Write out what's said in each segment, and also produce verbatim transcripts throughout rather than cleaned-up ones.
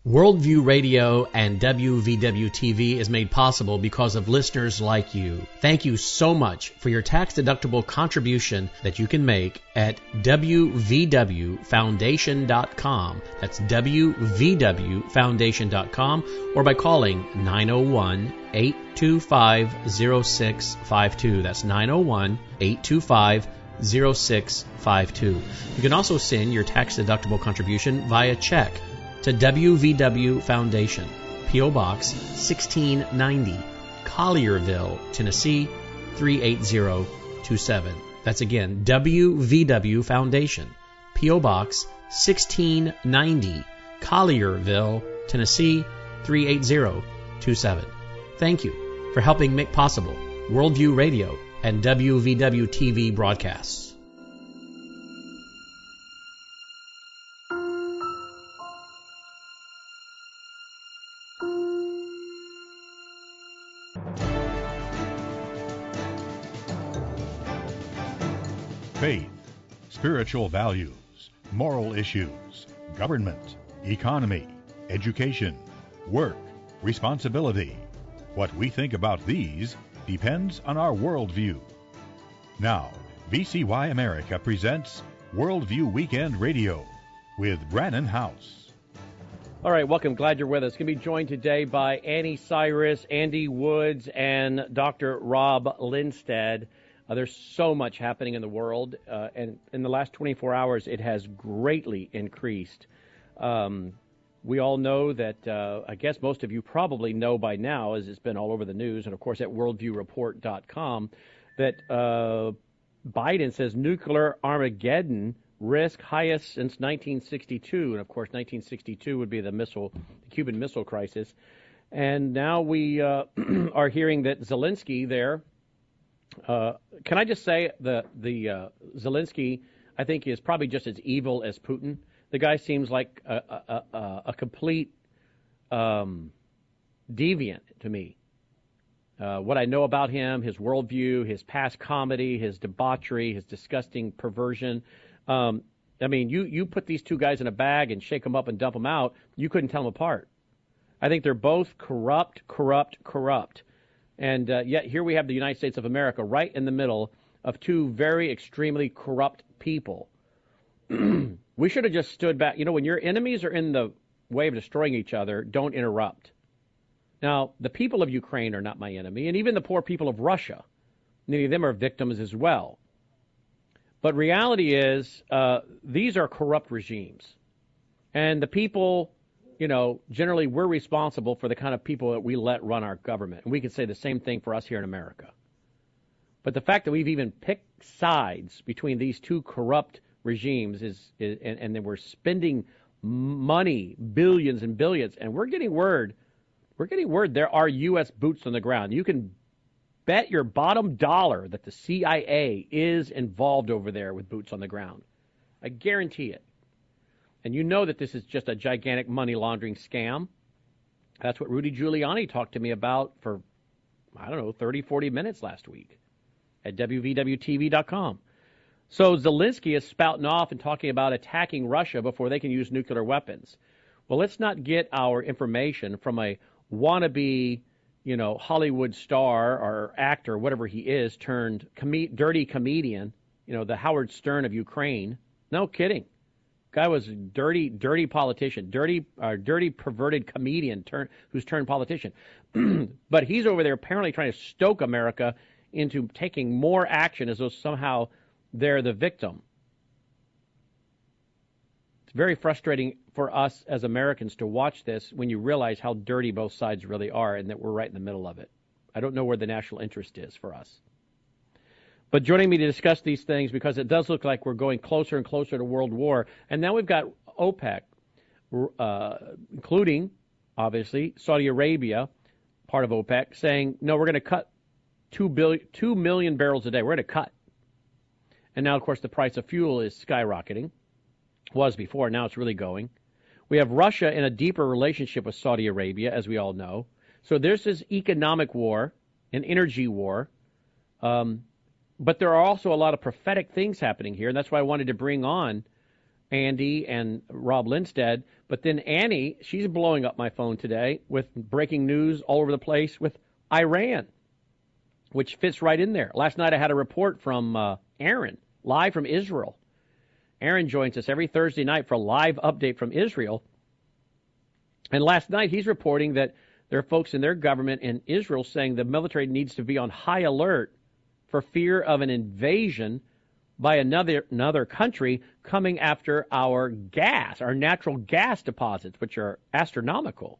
Worldview Radio and W V W T V is made possible because of listeners like you. Thank you so much for your tax-deductible contribution that you can make at W V W foundation dot com. That's W V W foundation dot com, or by calling nine oh one, eight two five, oh six five two. That's nine oh one, eight two five, oh six five two. You can also send your tax-deductible contribution via check to W V W Foundation, P O. Box sixteen ninety, Collierville, Tennessee three eight zero two seven. That's again, W V W Foundation, P O. Box sixteen ninety, Collierville, Tennessee three eight zero two seven. Thank you for helping make possible Worldview Radio and W V W T V broadcasts. Faith, spiritual values, moral issues, government, economy, education, work, responsibility. What we think about these depends on our worldview. Now, V C Y America presents Worldview Weekend Radio with Brannon Howse. All right, welcome. Glad you're with us. Going to be joined today by Annie Cyrus, Andy Woods, and Doctor Rob Lindsted. Uh, there's so much happening in the world, uh, and in the last twenty-four hours, it has greatly increased. Um, we all know that, uh, I guess most of you probably know by now, as it's been all over the news, and of course at worldview report dot com, that uh, Biden says nuclear Armageddon risk highest since nineteen sixty-two, and of course nineteen sixty-two would be the missile, the Cuban Missile Crisis. And now we uh, are hearing that Zelensky there, Uh, can I just say the the uh, Zelensky, I think, is probably just as evil as Putin. The guy seems like a, a, a, a complete um, deviant to me. Uh, what I know about him, his worldview, his past comedy, his debauchery, his disgusting perversion. Um, I mean, you, you put these two guys in a bag and shake them up and dump them out, you couldn't tell them apart. I think they're both corrupt, corrupt, corrupt. And uh, yet here we have the United States of America right in the middle of two very extremely corrupt people. We should have just stood back. You know, when your enemies are in the way of destroying each other, don't interrupt. Now, the people of Ukraine are not my enemy, and even the poor people of Russia, many of them are victims as well. But reality is, uh, these are corrupt regimes. And the people, you know, generally we're responsible for the kind of people that we let run our government. And we could say the same thing for us here in America. But the fact that we've even picked sides between these two corrupt regimes is, is and, and then we're spending money, billions and billions, and we're getting word, we're getting word there are U S boots on the ground. You can bet your bottom dollar that the C I A is involved over there with boots on the ground. I guarantee it. And you know that this is just a gigantic money laundering scam. That's what Rudy Giuliani talked to me about for, I don't know, thirty, forty minutes last week at W V W T V dot com. So Zelensky is spouting off and talking about attacking Russia before they can use nuclear weapons. Well, let's not get our information from a wannabe, you know, Hollywood star or actor, whatever he is, turned com- dirty comedian, you know, the Howard Stern of Ukraine. No kidding. Guy was a dirty, dirty politician, dirty, uh, dirty, perverted comedian turn, who's turned politician. But he's over there apparently trying to stoke America into taking more action as though somehow they're the victim. It's very frustrating for us as Americans to watch this when you realize how dirty both sides really are and that we're right in the middle of it. I don't know where the national interest is for us. But joining me to discuss these things, because it does look like we're going closer and closer to world war. And now we've got OPEC, uh, including, obviously, Saudi Arabia, part of OPEC, saying, no, we're going to cut two billion, two million barrels a day. We're going to cut. And now, of course, the price of fuel is skyrocketing. Was before. Now it's really going. We have Russia in a deeper relationship with Saudi Arabia, as we all know. So there's this economic war, an energy war. Um, but there are also a lot of prophetic things happening here, and that's why I wanted to bring on Andy and Rob Lindsted, But then Annie, she's blowing up my phone today with breaking news all over the place with Iran, which fits right in there. Last night I had a report from uh, Aaron, live from Israel. Aaron joins us every Thursday night for a live update from Israel. And last night he's reporting that there are folks in their government in Israel saying the military needs to be on high alert for fear of an invasion by another another country coming after our gas, our natural gas deposits, which are astronomical.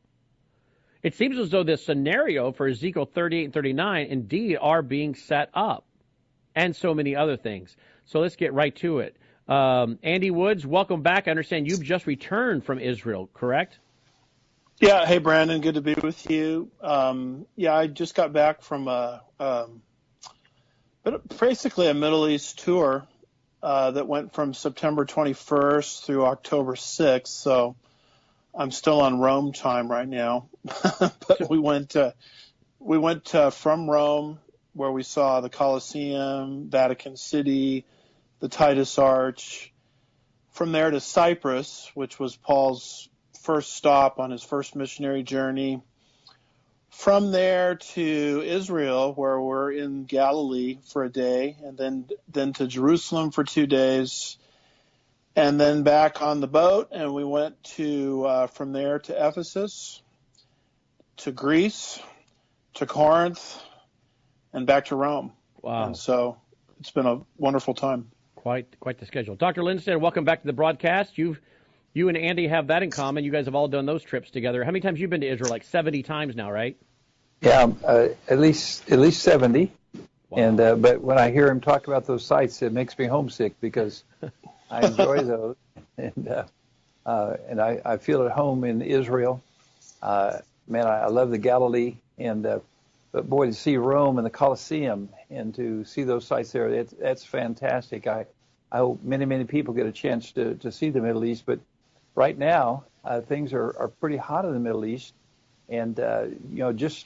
It seems as though this scenario for Ezekiel thirty-eight and thirty-nine indeed are being set up, and so many other things. So let's get right to it. Um, Andy Woods, welcome back. I understand you've just returned from Israel, correct? Yeah. Hey, Brandon. Good to be with you. Um, yeah, I just got back from a, um, but basically a Middle East tour uh, that went from September twenty-first through October sixth. So I'm still on Rome time right now. But we went uh, we went uh, from Rome, where we saw the Colosseum, Vatican City, the Titus Arch. From there to Cyprus, which was Paul's first stop on his first missionary journey. From there to Israel, where we're in Galilee for a day, and then then to Jerusalem for two days, and then back on the boat, and we went to uh, from there to Ephesus, to Greece, to Corinth, and back to Rome. Wow! And so it's been a wonderful time. Quite quite the schedule. Doctor Lindstedt, welcome back to the broadcast. You've You and Andy have that in common. You guys have all done those trips together. How many times have you been to Israel? Like seventy times now, right? Yeah, uh, at least at least seventy. Wow. And uh, but when I hear him talk about those sites, it makes me homesick because I enjoy those, and uh, uh, and I, I feel at home in Israel. Uh, man, I, I love the Galilee, and uh, but boy, to see Rome and the Colosseum and to see those sites there, it's, that's fantastic. I I hope many many people get a chance to to see the Middle East, but right now, uh, things are, are pretty hot in the Middle East, and uh, you know, just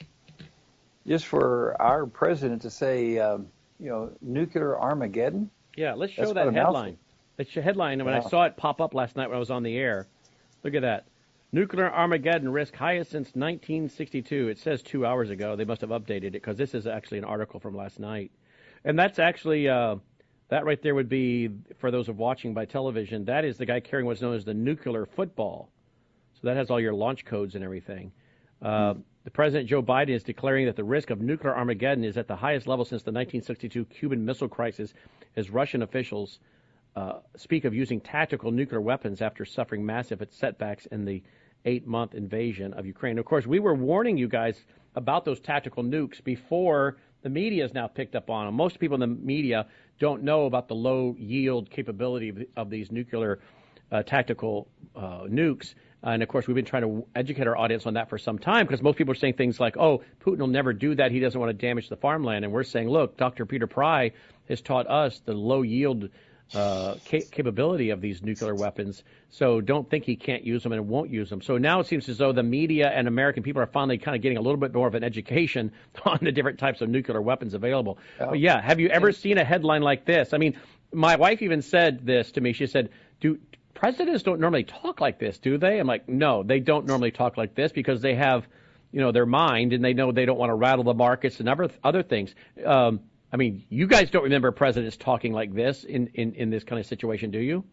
just for our president to say, um, you know, nuclear Armageddon. Yeah, let's show that headline. Let's show headline. And when yeah. I saw it pop up last night when I was on the air, look at that: nuclear Armageddon risk highest since nineteen sixty-two. It says two hours ago. They must have updated it because this is actually an article from last night, and that's actually. Uh, That right there would be, for those of watching by television, that is the guy carrying what's known as the nuclear football. So that has all your launch codes and everything. Uh, mm-hmm. The President, Joe Biden, is declaring that the risk of nuclear Armageddon is at the highest level since the nineteen sixty-two Cuban Missile Crisis, as Russian officials uh, speak of using tactical nuclear weapons after suffering massive setbacks in the eight-month invasion of Ukraine. Of course, we were warning you guys about those tactical nukes before the media has now picked up on them. Most people in the media don't know about the low yield capability of, of these nuclear uh, tactical uh, nukes. And, of course, we've been trying to educate our audience on that for some time because most people are saying things like, oh, Putin will never do that. He doesn't want to damage the farmland. And we're saying, look, Doctor Peter Pry has taught us the low yield uh, ca- capability of these nuclear weapons. So don't think he can't use them and won't use them. So now it seems as though the media and American people are finally kind of getting a little bit more of an education on the different types of nuclear weapons available. Oh. But yeah, have you ever seen a headline like this? I mean, my wife even said this to me. She said, do presidents don't normally talk like this, do they? I'm like, no, they don't normally talk like this because they have, you know, their mind and they know they don't want to rattle the markets and other, other things. Um, I mean, you guys don't remember presidents talking like this in, in, in this kind of situation, do you?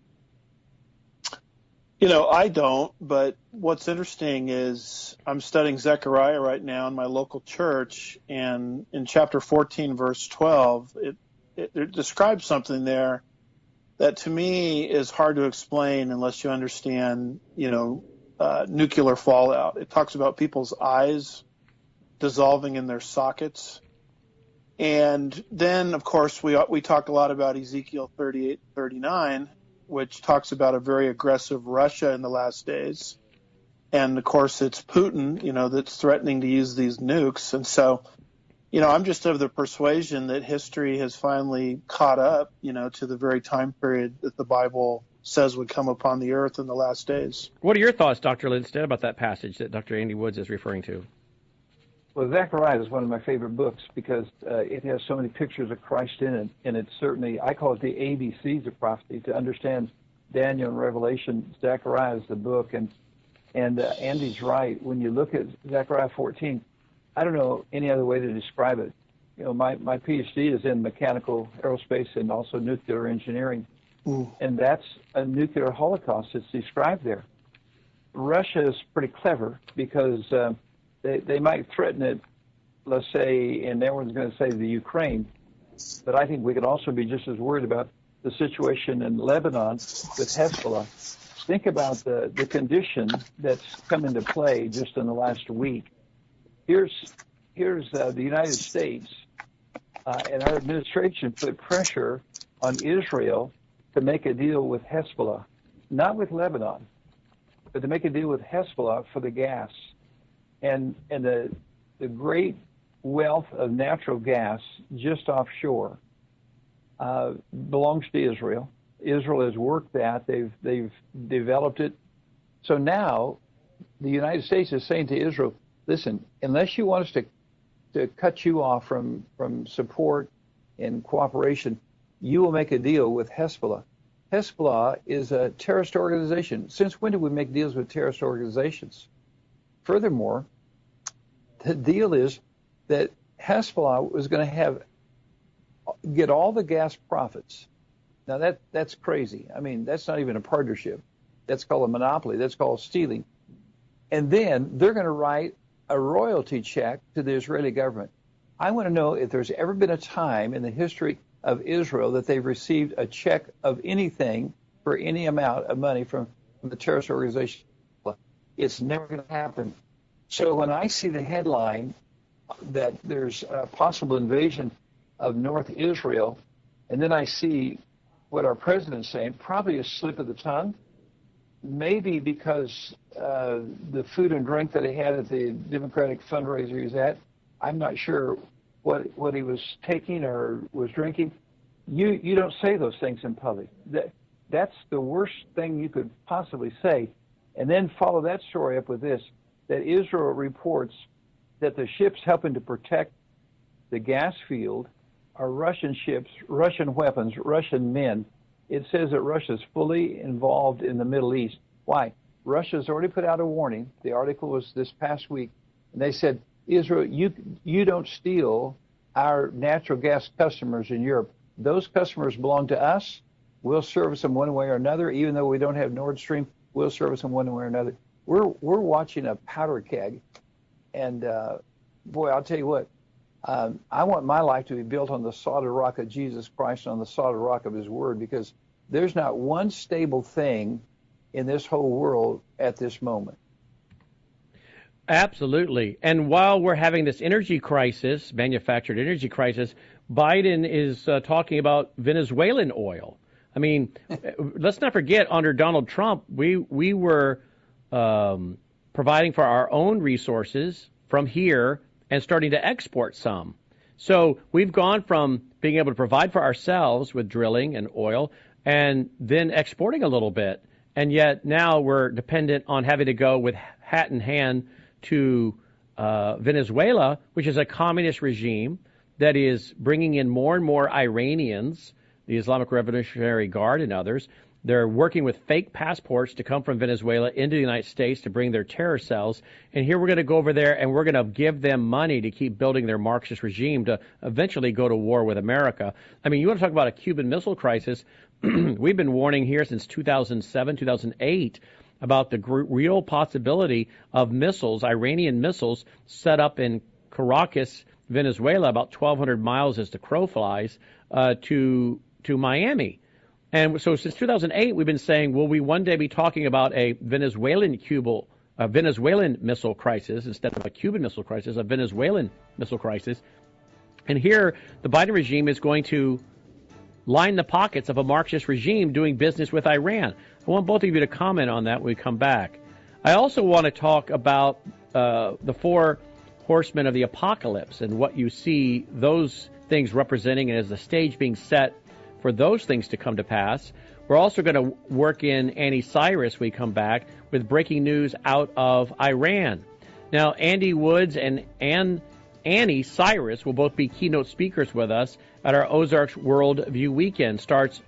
You know, I don't, but what's interesting is I'm studying Zechariah right now in my local church, and in chapter fourteen, verse twelve, it, it, it describes something there that to me is hard to explain unless you understand, you know, uh, nuclear fallout. It talks about people's eyes dissolving in their sockets. And then, of course, we we talk a lot about Ezekiel thirty-eight, thirty-nine, which talks about a very aggressive Russia in the last days. And, of course, it's Putin, you know, that's threatening to use these nukes. And so, you know, I'm just of the persuasion that history has finally caught up, you know, to the very time period that the Bible says would come upon the earth in the last days. What are your thoughts, Doctor Lindstedt, about that passage that Doctor Andy Woods is referring to? Well, Zechariah is one of my favorite books because uh, it has so many pictures of Christ in it, and it's certainly, I call it the A B Cs of prophecy. To understand Daniel and Revelation, Zechariah is the book, and And uh, Andy's right. When you look at Zechariah fourteen, I don't know any other way to describe it. You know, my, my PhD is in mechanical aerospace and also nuclear engineering. Mm. And that's a nuclear holocaust that's described there. Russia is pretty clever because uh, they, they might threaten it, let's say, and everyone's going to say the Ukraine, but I think we could also be just as worried about the situation in Lebanon with Hezbollah. Think about the, the condition that's come into play just in the last week. Here's, here's uh, the United States uh, and our administration put pressure on Israel to make a deal with Hezbollah, not with Lebanon, but to make a deal with Hezbollah for the gas. And, and the, the great wealth of natural gas just offshore uh, belongs to Israel. Israel has worked that. They've, they've developed it. So now the United States is saying to Israel, listen, unless you want us to, to cut you off from, from support and cooperation, you will make a deal with Hezbollah. Hezbollah is a terrorist organization. Since when did we make deals with terrorist organizations? Furthermore, the deal is that Hezbollah was going to have get all the gas profits. Now that that's crazy. I mean, that's not even a partnership. That's called a monopoly. That's called stealing. And then they're going to write a royalty check to the Israeli government. I want to know if there's ever been a time in the history of Israel that they've received a check of anything for any amount of money from, from the terrorist organization. It's never going to happen. So when I see the headline that there's a possible invasion of North Israel, and then I see what our president's saying, probably a slip of the tongue, maybe because uh, the food and drink that he had at the Democratic fundraiser he was at, I'm not sure what what he was taking or was drinking. You you don't say those things in public. That that's the worst thing you could possibly say. And then follow that story up with this, that Israel reports that the ships helping to protect the gas field are Russian ships, Russian weapons, Russian men. It says that Russia is fully involved in the Middle East. Why? Russia's already put out a warning. The article was this past week, and they said, Israel, you you don't steal our natural gas customers in Europe. Those customers belong to us. We'll service them one way or another. Even though we don't have Nord Stream, we'll service them one way or another. We're we're watching a powder keg, and uh, boy, I'll tell you what. Um, I want my life to be built on the solid rock of Jesus Christ, on the solid rock of His Word, because there's not one stable thing in this whole world at this moment. Absolutely. And while we're having this energy crisis, manufactured energy crisis, Biden is uh, talking about Venezuelan oil. I mean, let's not forget, under Donald Trump, we we were um, providing for our own resources from here and starting to export some. So we've gone from being able to provide for ourselves with drilling and oil and then exporting a little bit. And yet now we're dependent on having to go with hat in hand to uh, Venezuela, which is a communist regime that is bringing in more and more Iranians, the Islamic Revolutionary Guard and others. They're working with fake passports to come from Venezuela into the United States to bring their terror cells. And here we're going to go over there and we're going to give them money to keep building their Marxist regime to eventually go to war with America. I mean, you want to talk about a Cuban Missile Crisis. We've been warning here since two thousand seven, two thousand eight about the gr- real possibility of missiles, Iranian missiles, set up in Caracas, Venezuela, about twelve hundred miles as the crow flies, uh, to to Miami. And so since two thousand eight, we've been saying, will we one day be talking about a Venezuelan Cuba, a Venezuelan missile crisis instead of a Cuban missile crisis, a Venezuelan missile crisis? And here, the Biden regime is going to line the pockets of a Marxist regime doing business with Iran. I want both of you to comment on that when we come back. I also want to talk about uh, the four horsemen of the apocalypse and what you see those things representing as the stage being set for those things to come to pass. We're also going to work in Annie Cyrus when we come back with breaking news out of Iran. Now, Andy Woods and Ann, Annie Cyrus will both be keynote speakers with us at our Ozarks World View Weekend. Starts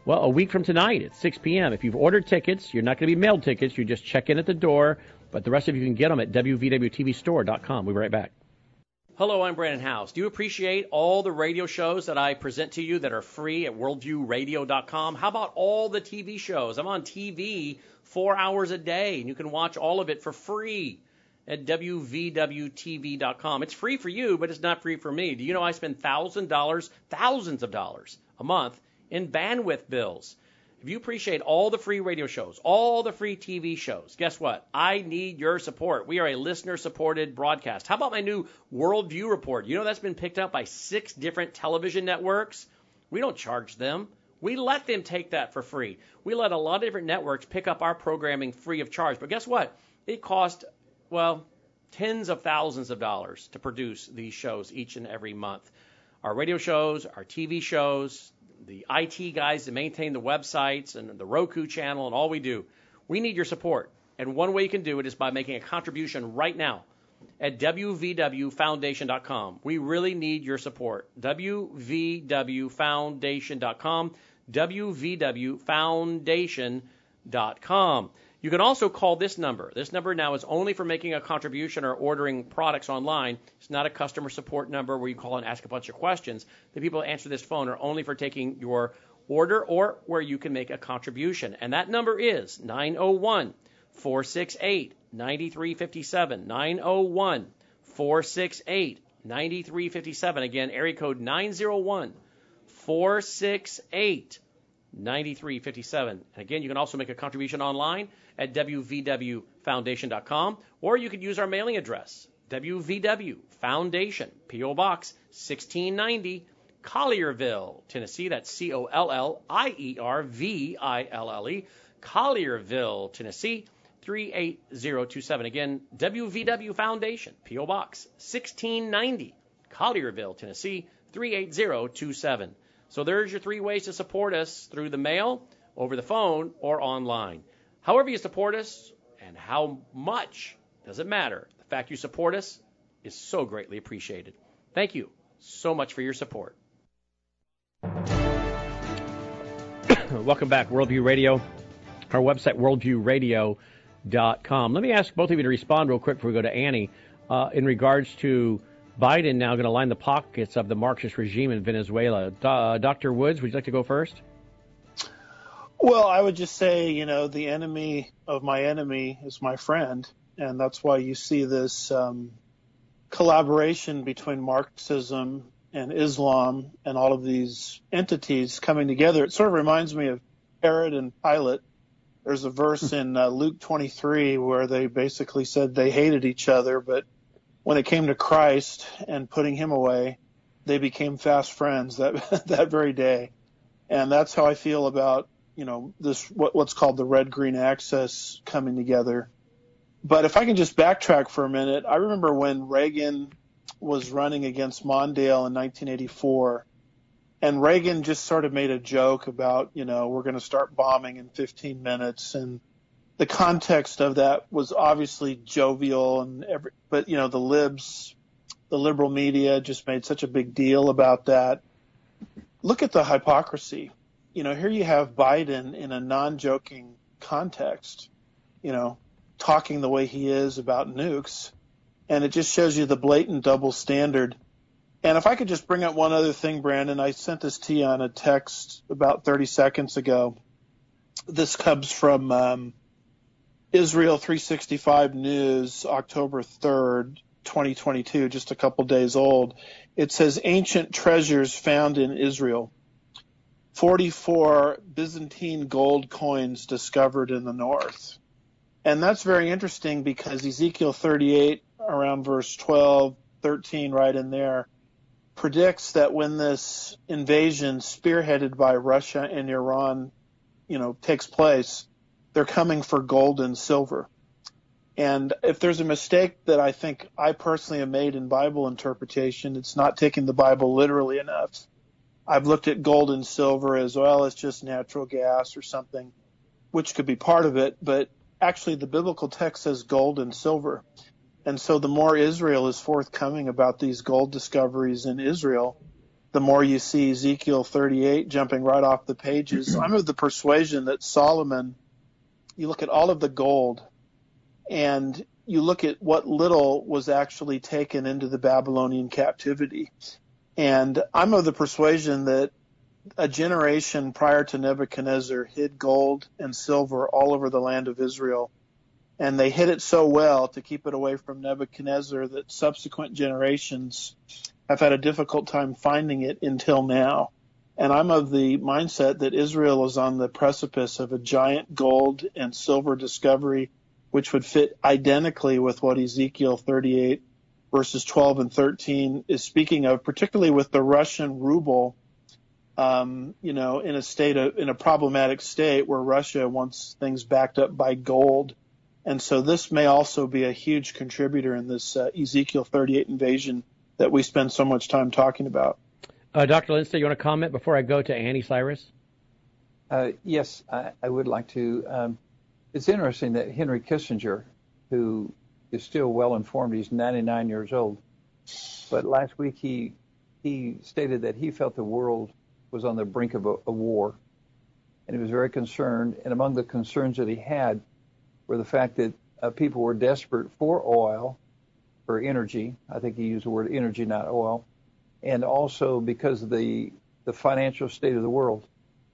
Well, a week from tonight at six p.m. If you've ordered tickets, you're not going to be mailed tickets. You just check in at the door. But the rest of you can get them at W V W T V store dot com. We'll be right back. Hello, I'm Brandon House. Do you appreciate all the radio shows that I present to you that are free at worldview radio dot com? How about all the T V shows? I'm on T V four hours a day, and you can watch all of it for free at W V W T V dot com. It's free for you, but it's not free for me. Do you know I spend thousands of dollars, thousands of dollars a month in bandwidth bills? If you appreciate all the free radio shows, all the free T V shows, guess what? I need your support. We are a listener-supported broadcast. How about my new Worldview Report? You know that's been picked up by six different television networks. We don't charge them. We let them take that for free. We let a lot of different networks pick up our programming free of charge. But guess what? It costs, well, tens of thousands of dollars to produce these shows each and every month. Our radio shows, our T V shows, the I T guys that maintain the websites and the Roku channel and all we do. We need your support. And one way you can do it is by making a contribution right now at W V W foundation dot com. We really need your support. W V W foundation dot com. W V W foundation dot com. You can also call this number. This number now is only for making a contribution or ordering products online. It's not a customer support number where you call and ask a bunch of questions. The people who answer this phone are only for taking your order or where you can make a contribution. And that number is nine oh one, four six eight, nine three five seven. nine oh one, four six eight, nine three five seven. Again, area code nine oh one, four six eight, nine three five seven. And again, you can also make a contribution online at W V W foundation dot com, or you could use our mailing address, W V W Foundation, P O Box sixteen ninety, Collierville, Tennessee. That's C O L L I E R V I L L E, Collierville, Tennessee, three eight zero two seven. Again, W V W Foundation, P O Box sixteen ninety, Collierville, Tennessee, three eight zero two seven. So there's your three ways to support us: through the mail, over the phone, or online. However you support us and how much doesn't matter. The fact you support us is so greatly appreciated. Thank you so much for your support. Welcome back, Worldview Radio. Our website, worldview radio dot com. Let me ask both of you to respond real quick before we go to Annie uh, in regards to Biden now going to line the pockets of the Marxist regime in Venezuela. Uh, Doctor Woods, would you like to go first? Well, I would just say, you know, the enemy of my enemy is my friend. And that's why you see this um, collaboration between Marxism and Islam and all of these entities coming together. It sort of reminds me of Herod and Pilate. There's a verse in uh, Luke twenty-three where they basically said they hated each other, but when it came to Christ and putting him away, they became fast friends that that very day. And that's how I feel about, you know, this what, what's called the red-green axis coming together. But if I can just backtrack for a minute, I remember when Reagan was running against Mondale in nineteen eighty-four, and Reagan just sort of made a joke about, you know, we're going to start bombing in fifteen minutes. And the context of that was obviously jovial, and every, but, you know, the libs, the liberal media just made such a big deal about that. Look at the hypocrisy. You know, here you have Biden in a non-joking context, you know, talking the way he is about nukes, and it just shows you the blatant double standard. And if I could just bring up one other thing, Brandon, I sent this to you on a text about thirty seconds ago. This comes from um, Israel three sixty-five News, October third, twenty twenty-two, just a couple days old. It says, ancient treasures found in Israel. forty-four Byzantine gold coins discovered in the north. And that's very interesting because Ezekiel thirty-eight, around verse twelve, thirteen, right in there, predicts that when this invasion spearheaded by Russia and Iran, you know, takes place, they're coming for gold and silver. And if there's a mistake that I think I personally have made in Bible interpretation, it's not taking the Bible literally enough. I've looked at gold and silver as well as just natural gas or something, which could be part of it, but actually the biblical text says gold and silver. And so the more Israel is forthcoming about these gold discoveries in Israel, the more you see Ezekiel thirty-eight jumping right off the pages. I'm of the persuasion that Solomon, you look at all of the gold and you look at what little was actually taken into the Babylonian captivity. And I'm of the persuasion that a generation prior to Nebuchadnezzar hid gold and silver all over the land of Israel. And they hid it so well to keep it away from Nebuchadnezzar that subsequent generations have had a difficult time finding it until now. And I'm of the mindset that Israel is on the precipice of a giant gold and silver discovery, which would fit identically with what Ezekiel thirty-eight, verses twelve and thirteen is speaking of, particularly with the Russian ruble, um, you know, in a state of, in a problematic state where Russia wants things backed up by gold. And so this may also be a huge contributor in this uh, Ezekiel thirty-eight invasion that we spend so much time talking about. Uh, Doctor Lindsted, you want to comment before I go to Annie Cyrus? Uh, yes, I, I would like to. Um, it's interesting that Henry Kissinger, who is still well informed, he's ninety-nine years old, but last week he he stated that he felt the world was on the brink of a, a war, and he was very concerned. And among the concerns that he had were the fact that uh, people were desperate for oil, for energy. I think he used the word energy, not oil. And also because of the the financial state of the world.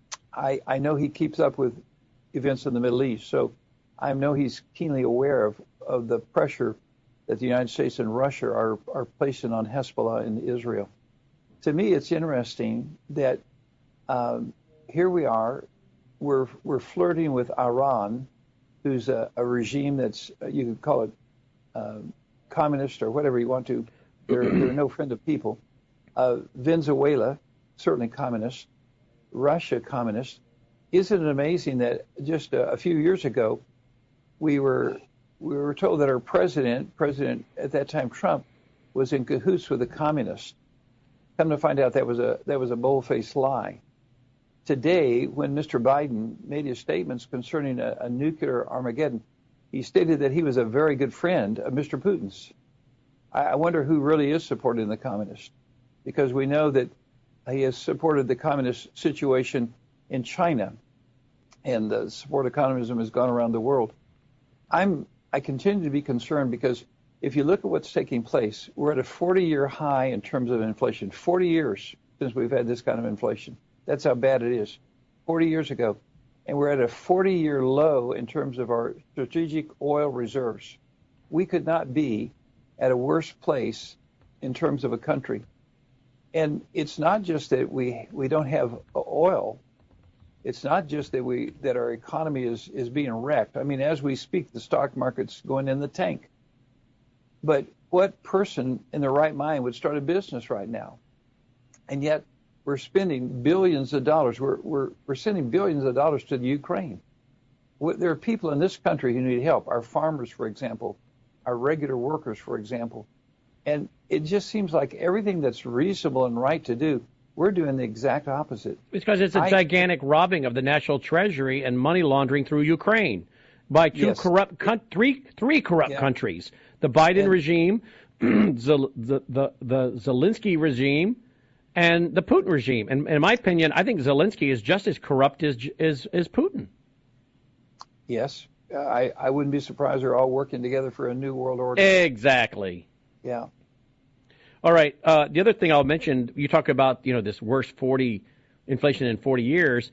I, I know he keeps up with events in the Middle East, so I know he's keenly aware of, of the pressure that the United States and Russia are, are placing on Hezbollah in Israel. To me, it's interesting that um, here we are, we're we're flirting with Iran, who's a, a regime that's, you could call it uh, communist or whatever you want to. They're, they're no friend of people. Uh, Venezuela, certainly communist. Russia, communist. Isn't it amazing that just a, a few years ago, we were we were told that our president, President at that time Trump, was in cahoots with the communists. Come to find out that was a that was a bold-faced lie. Today, when Mister Biden made his statements concerning a, a nuclear Armageddon, he stated that he was a very good friend of Mister Putin's. I, I wonder who really is supporting the communists, because we know that he has supported the communist situation in China, and the support of communism has gone around the world. I'm I continue to be concerned because if you look at what's taking place, we're at a forty-year high in terms of inflation. forty years since we've had this kind of inflation. That's how bad it is. forty years ago. And we're at a forty-year low in terms of our strategic oil reserves. We could not be at a worse place in terms of a country. And it's not just that we, we don't have oil. It's not just that we that our economy is, is being wrecked. I mean, as we speak, the stock market's going in the tank. But what person in their right mind would start a business right now? And yet we're spending billions of dollars. We're we're we're sending billions of dollars to the Ukraine. There are people in this country who need help. Our farmers, for example, our regular workers, for example. And it just seems like everything that's reasonable and right to do, we're doing the exact opposite. Because it's a I, gigantic robbing of the national treasury and money laundering through Ukraine by two yes. corrupt, con- three three corrupt yeah. countries: the Biden and, regime, the, the the the Zelensky regime, and the Putin regime. And in my opinion, I think Zelensky is just as corrupt as as, as Putin. Yes, I I wouldn't be surprised they're all working together for a new world order. Exactly. Yeah. All right. Uh, the other thing I'll mention, you talk about, you know, this worst forty inflation in forty years.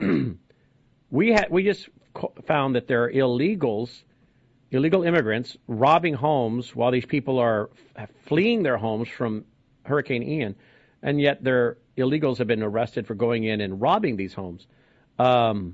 we had we just found that there are illegals, illegal immigrants robbing homes while these people are fleeing their homes from Hurricane Ian, and yet their illegals have been arrested for going in and robbing these homes. Um,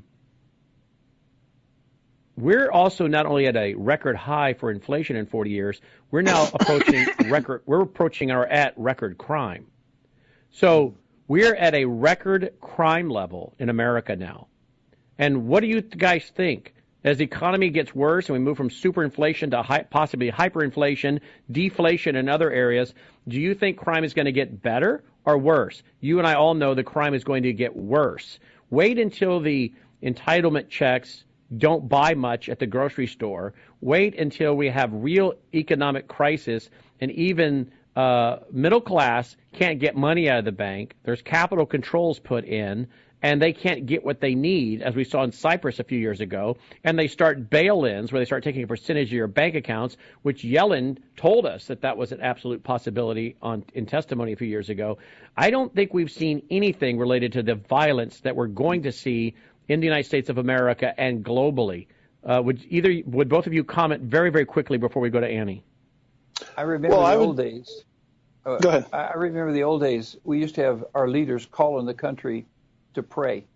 We're also not only at a record high for inflation in forty years, we're now approaching record. We're approaching or at record crime. So we're at a record crime level in America now. And what do you guys think? As the economy gets worse and we move from superinflation to hi- possibly hyperinflation, deflation in other areas, do you think crime is going to get better or worse? You and I all know that crime is going to get worse. Wait until the entitlement checks don't buy much at the grocery store. Wait until we have real economic crisis and even uh, middle class can't get money out of the bank. There's capital controls put in, and they can't get what they need, as we saw in Cyprus a few years ago. And they start bail-ins where they start taking a percentage of your bank accounts, which Yellen told us that that was an absolute possibility on in testimony a few years ago. I don't think we've seen anything related to the violence that we're going to see in the United States of America and globally. Uh, would either would both of you comment very, very quickly before we go to Annie? I remember well, the I old would... days. Uh, Go ahead. I remember the old days. We used to have our leaders call in the country to pray.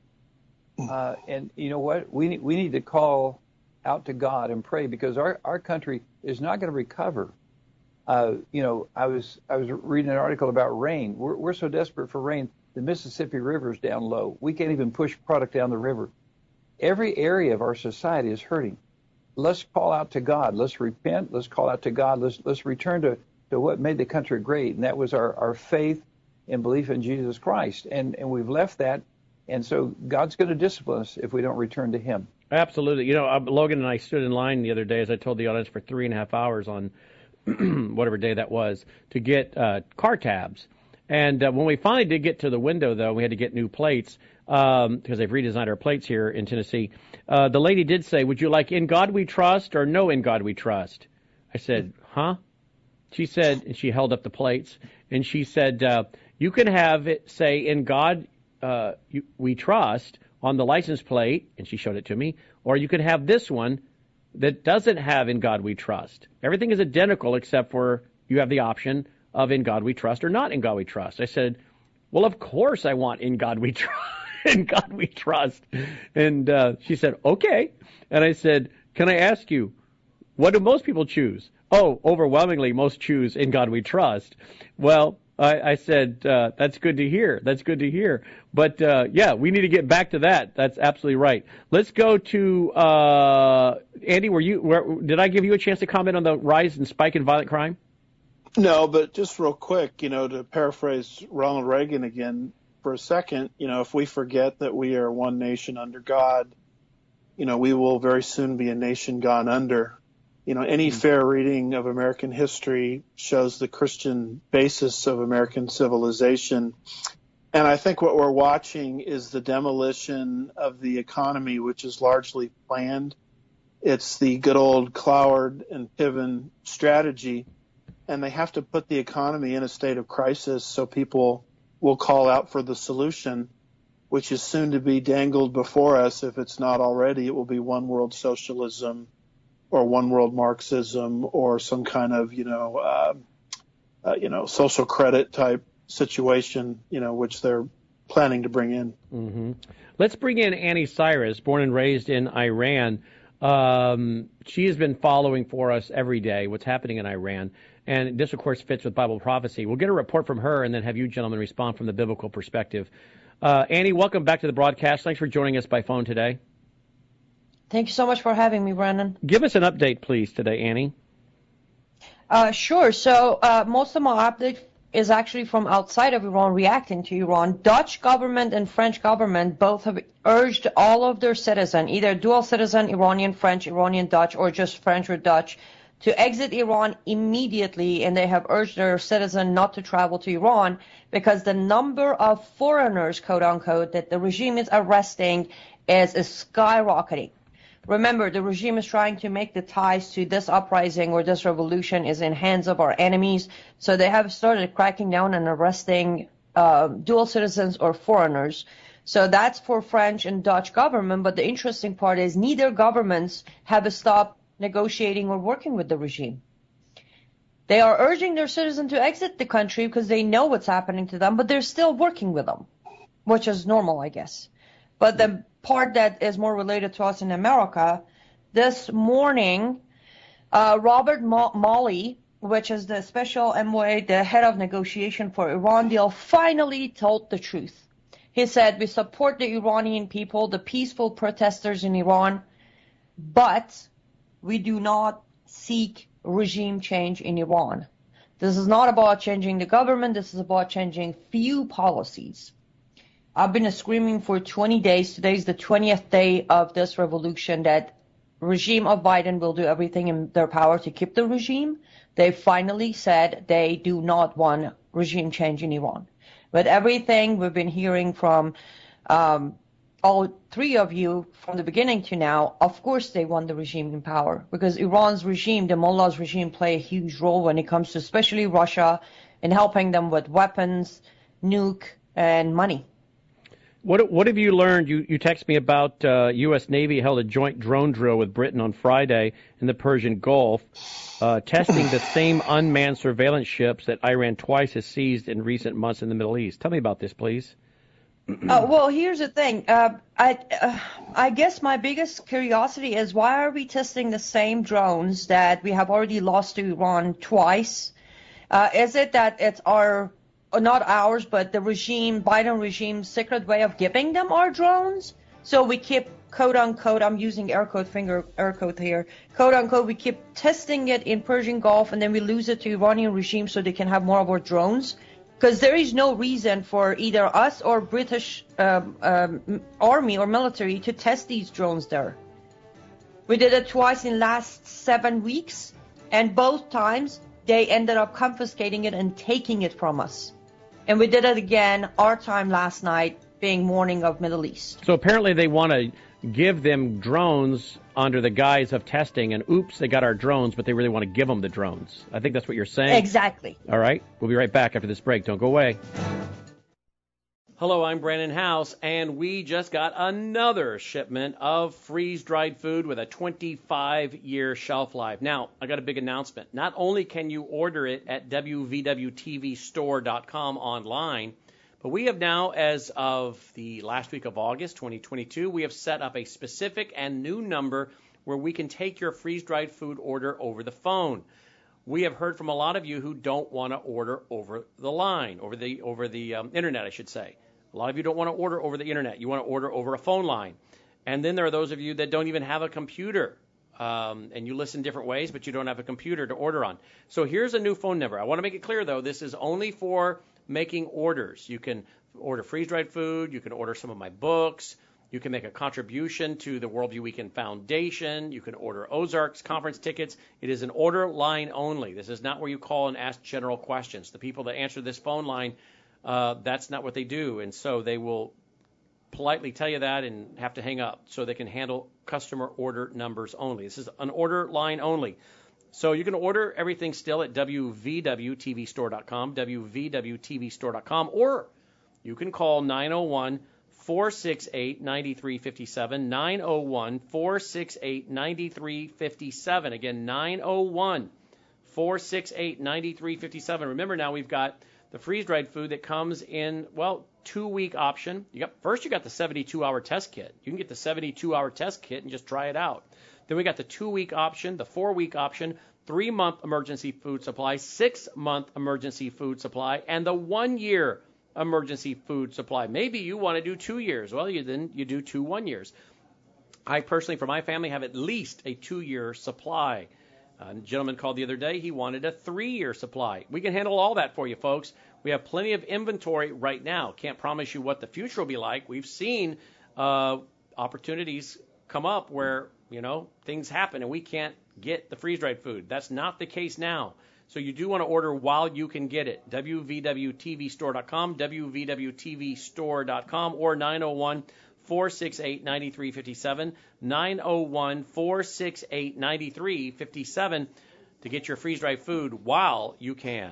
Uh, and you know what? We need, we need to call out to God and pray, because our, our country is not going to recover. Uh, you know, I was I was reading an article about rain. We're, we're so desperate for rain. The Mississippi River's down low. We can't even push product down the river. Every area of our society is hurting. Let's call out to God. Let's repent. Let's call out to God. Let's let's return to, to what made the country great, and that was our, our faith and belief in Jesus Christ. And and we've left that, and so God's going to discipline us if we don't return to Him. Absolutely. You know, uh, Logan and I stood in line the other day, as I told the audience, for three and a half hours on whatever day that was to get uh, car tabs. And uh, when we finally did get to the window, though, we had to get new plates um, because they've redesigned our plates here in Tennessee. Uh, the lady did say, "Would you like In God We Trust or No In God We Trust?" I said, "Huh?" She said, and she held up the plates, and she said, uh, "You can have it say In God uh, you, We Trust on the license plate," and she showed it to me, "or you can have this one that doesn't have In God We Trust. Everything is identical except for you have the option of In God We Trust or not In God We Trust." I said, "Well, of course I want In God We Trust." In God We Trust. And uh, she said, "Okay." And I said, "Can I ask you, what do most people choose?" "Oh, overwhelmingly, most choose In God We Trust." Well, I, I said, uh, that's good to hear. That's good to hear. But, uh, yeah, we need to get back to that. That's absolutely right. Let's go to, uh, Andy, were you, were, did I give you a chance to comment on the rise and spike in violent crime? No, but just real quick, you know, to paraphrase Ronald Reagan again for a second, you know, if we forget that we are one nation under God, you know, we will very soon be a nation gone under. You know, any fair reading of American history shows the Christian basis of American civilization. And I think what we're watching is the demolition of the economy, which is largely planned. It's the good old Cloward and Piven strategy. And they have to put the economy in a state of crisis so people will call out for the solution, which is soon to be dangled before us. If it's not already, it will be one world socialism or one world Marxism or some kind of, you know, uh, uh, you know, social credit type situation, you know, which they're planning to bring in. Mm-hmm. Let's bring in Annie Cyrus, born and raised in Iran. Um, she has been following for us every day what's happening in Iran. And this, of course, fits with Bible prophecy. We'll get a report from her and then have you gentlemen respond from the biblical perspective. Uh, Annie, welcome back to the broadcast. Thanks for joining us by phone today. Thank you so much for having me, Brandon. Give us an update, please, today, Annie. Uh, sure. So uh, most of my update is actually from outside of Iran, reacting to Iran. Dutch government and French government both have urged all of their citizens, either dual citizen, Iranian, French, Iranian, Dutch, or just French or Dutch, to exit Iran immediately, and they have urged their citizens not to travel to Iran because the number of foreigners, quote unquote, that the regime is arresting is, is skyrocketing. Remember, the regime is trying to make the ties to this uprising or this revolution is in hands of our enemies, so they have started cracking down and arresting uh, dual citizens or foreigners. So that's for French and Dutch government, but the interesting part is neither governments have stopped negotiating or working with the regime. They are urging their citizens to exit the country because they know what's happening to them, but they're still working with them, which is normal, I guess. But the part that is more related to us in America, this morning, uh, Robert Ma- Malley, which is the special envoy, the head of negotiation for Iran deal, finally told the truth. He said, "We support the Iranian people, the peaceful protesters in Iran, but we do not seek regime change in Iran. This is not about changing the government. This is about changing few policies." I've been screaming for twenty days. Today is the twentieth day of this revolution that regime of Biden will do everything in their power to keep the regime. They finally said they do not want regime change in Iran. But everything we've been hearing from um, all three of you from the beginning to now, of course they want the regime in power, because Iran's regime, the mullah's regime, play a huge role when it comes to especially Russia in helping them with weapons, nuke, and money. What what have you learned? You you text me about uh, U S. Navy held a joint drone drill with Britain on Friday in the Persian Gulf, uh, testing the same unmanned surveillance ships that Iran twice has seized in recent months in the Middle East. Tell me about this, please. Uh, well, here's the thing. Uh, I uh, I guess my biggest curiosity is, why are we testing the same drones that we have already lost to Iran twice? Uh, is it that it's our not ours, but the regime, Biden regime's secret way of giving them our drones? So we keep, quote unquote, I'm using air quote, finger air quote here, quote unquote, we keep testing it in Persian Gulf and then we lose it to Iranian regime so they can have more of our drones? Because there is no reason for either us or British um, um, army or military to test these drones there. We did it twice in last seven weeks, and both times they ended up confiscating it and taking it from us. And we did it again, our time last night, being morning of Middle East. So apparently they want to give them drones under the guise of testing, and oops, they got our drones, but they really want to give them the drones. I think that's what you're saying. Exactly. All right. We'll be right back after this break. Don't go away. Hello, I'm Brandon House, and we just got another shipment of freeze-dried food with a twenty-five year shelf life. Now, I got a big announcement. Not only can you order it at W V W T V store dot com online, but we have now, as of the last week of August twenty twenty-two, we have set up a specific and new number where we can take your freeze-dried food order over the phone. We have heard from a lot of you who don't want to order over the line, over the over the um, internet, I should say. A lot of you don't want to order over the internet. You want to order over a phone line. And then there are those of you that don't even have a computer. Um, and you listen different ways, but you don't have a computer to order on. So here's a new phone number. I want to make it clear, though, this is only for making orders. You can order freeze-dried food. You can order some of my books. You can make a contribution to the Worldview Weekend Foundation. You can order Ozarks conference tickets. It is an order line only. This is not where you call and ask general questions. The people that answer this phone line, uh, that's not what they do. And so they will politely tell you that and have to hang up so they can handle customer order numbers only. This is an order line only. So you can order everything still at W V W T V store dot com, W V W T V store dot com, or you can call nine oh one, four six eight, nine three five seven, nine oh one, four six eight, nine three five seven. Again, nine oh one, four six eight, nine three five seven. Remember now we've got the freeze-dried food that comes in, well, two-week option. You got First, you got the seventy-two hour test kit. You can get the seventy-two hour test kit and just try it out. Then we got the two-week option, the four-week option, three-month emergency food supply, six-month emergency food supply, and the one-year emergency food supply. Maybe you want to do two years. Well, you then you do two one years. I personally, for my family, have at least a two-year supply. A gentleman called the other day. He wanted a three-year supply. We can handle all that for you, folks. We have plenty of inventory right now. Can't promise you what the future will be like. We've seen uh, opportunities come up where, you know, things happen and we can't get the freeze-dried food. That's not the case now. So you do want to order while you can get it. W V W T V store dot com, W V W T V store dot com, or nine oh one, four six eight, nine three five seven, nine oh one, four six eight, nine three five seven to get your freeze-dried food while you can.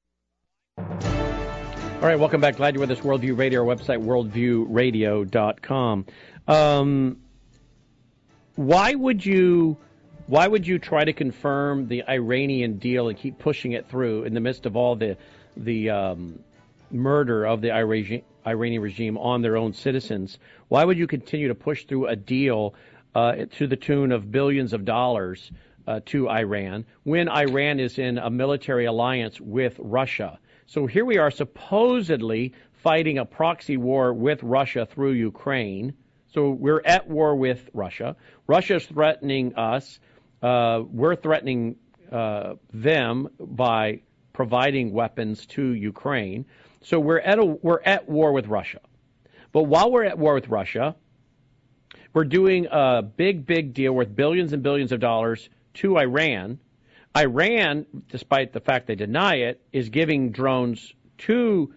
All right, welcome back. Glad you're with us. Worldview Radio, our website, worldview radio dot com. Um, why would you... Why would you try to confirm the Iranian deal and keep pushing it through in the midst of all the the um, murder of the Iranian Iranian regime on their own citizens? Why would you continue to push through a deal uh, to the tune of billions of dollars uh, to Iran when Iran is in a military alliance with Russia? So here we are supposedly fighting a proxy war with Russia through Ukraine. So we're at war with Russia. Russia's threatening us. Uh, we're threatening uh, them by providing weapons to Ukraine. So we're at a, we're at war with Russia. But while we're at war with Russia, We're doing a big, big deal worth billions and billions of dollars to Iran. Iran, despite the fact they deny it, is giving drones to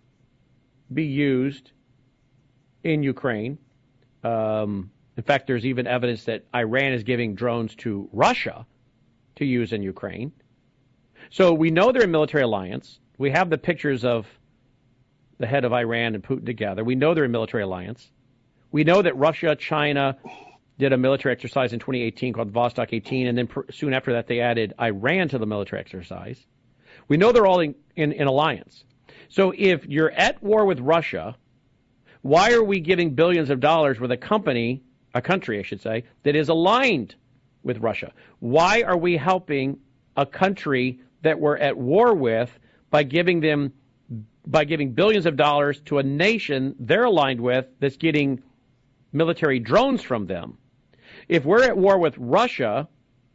be used in Ukraine. Um, in fact, there's even evidence that Iran is giving drones to Russia to use in Ukraine. So we know they're in military alliance. We have the pictures of the head of Iran and Putin together. We know they're in military alliance. We know that Russia, China did a military exercise in twenty eighteen called Vostok eighteen, and then pr- soon after that they added Iran to the military exercise. We know they're all in, in, in alliance. So if you're at war with Russia, why are we giving billions of dollars with a company, a country, I should say, that is aligned with Russia? Why are we helping a country that we're at war with by giving them, by giving billions of dollars to a nation they're aligned with that's getting military drones from them? If we're at war with Russia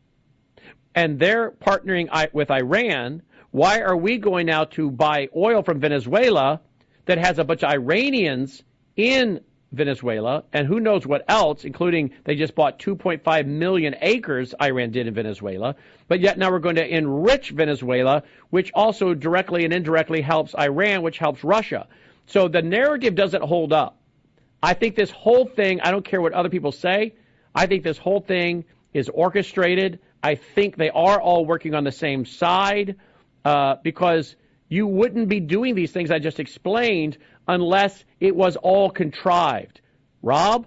and they're partnering with Iran, why are we going now to buy oil from Venezuela that has a bunch of Iranians in Venezuela and who knows what else, including they just bought two point five million acres, Iran did in Venezuela, but yet now we're going to enrich Venezuela, which also directly and indirectly helps Iran, which helps Russia. So the narrative doesn't hold up. I think this whole thing, I don't care what other people say, I think this whole thing is orchestrated. I think they are all working on the same side uh, because you wouldn't be doing these things I just explained unless it was all contrived. Rob?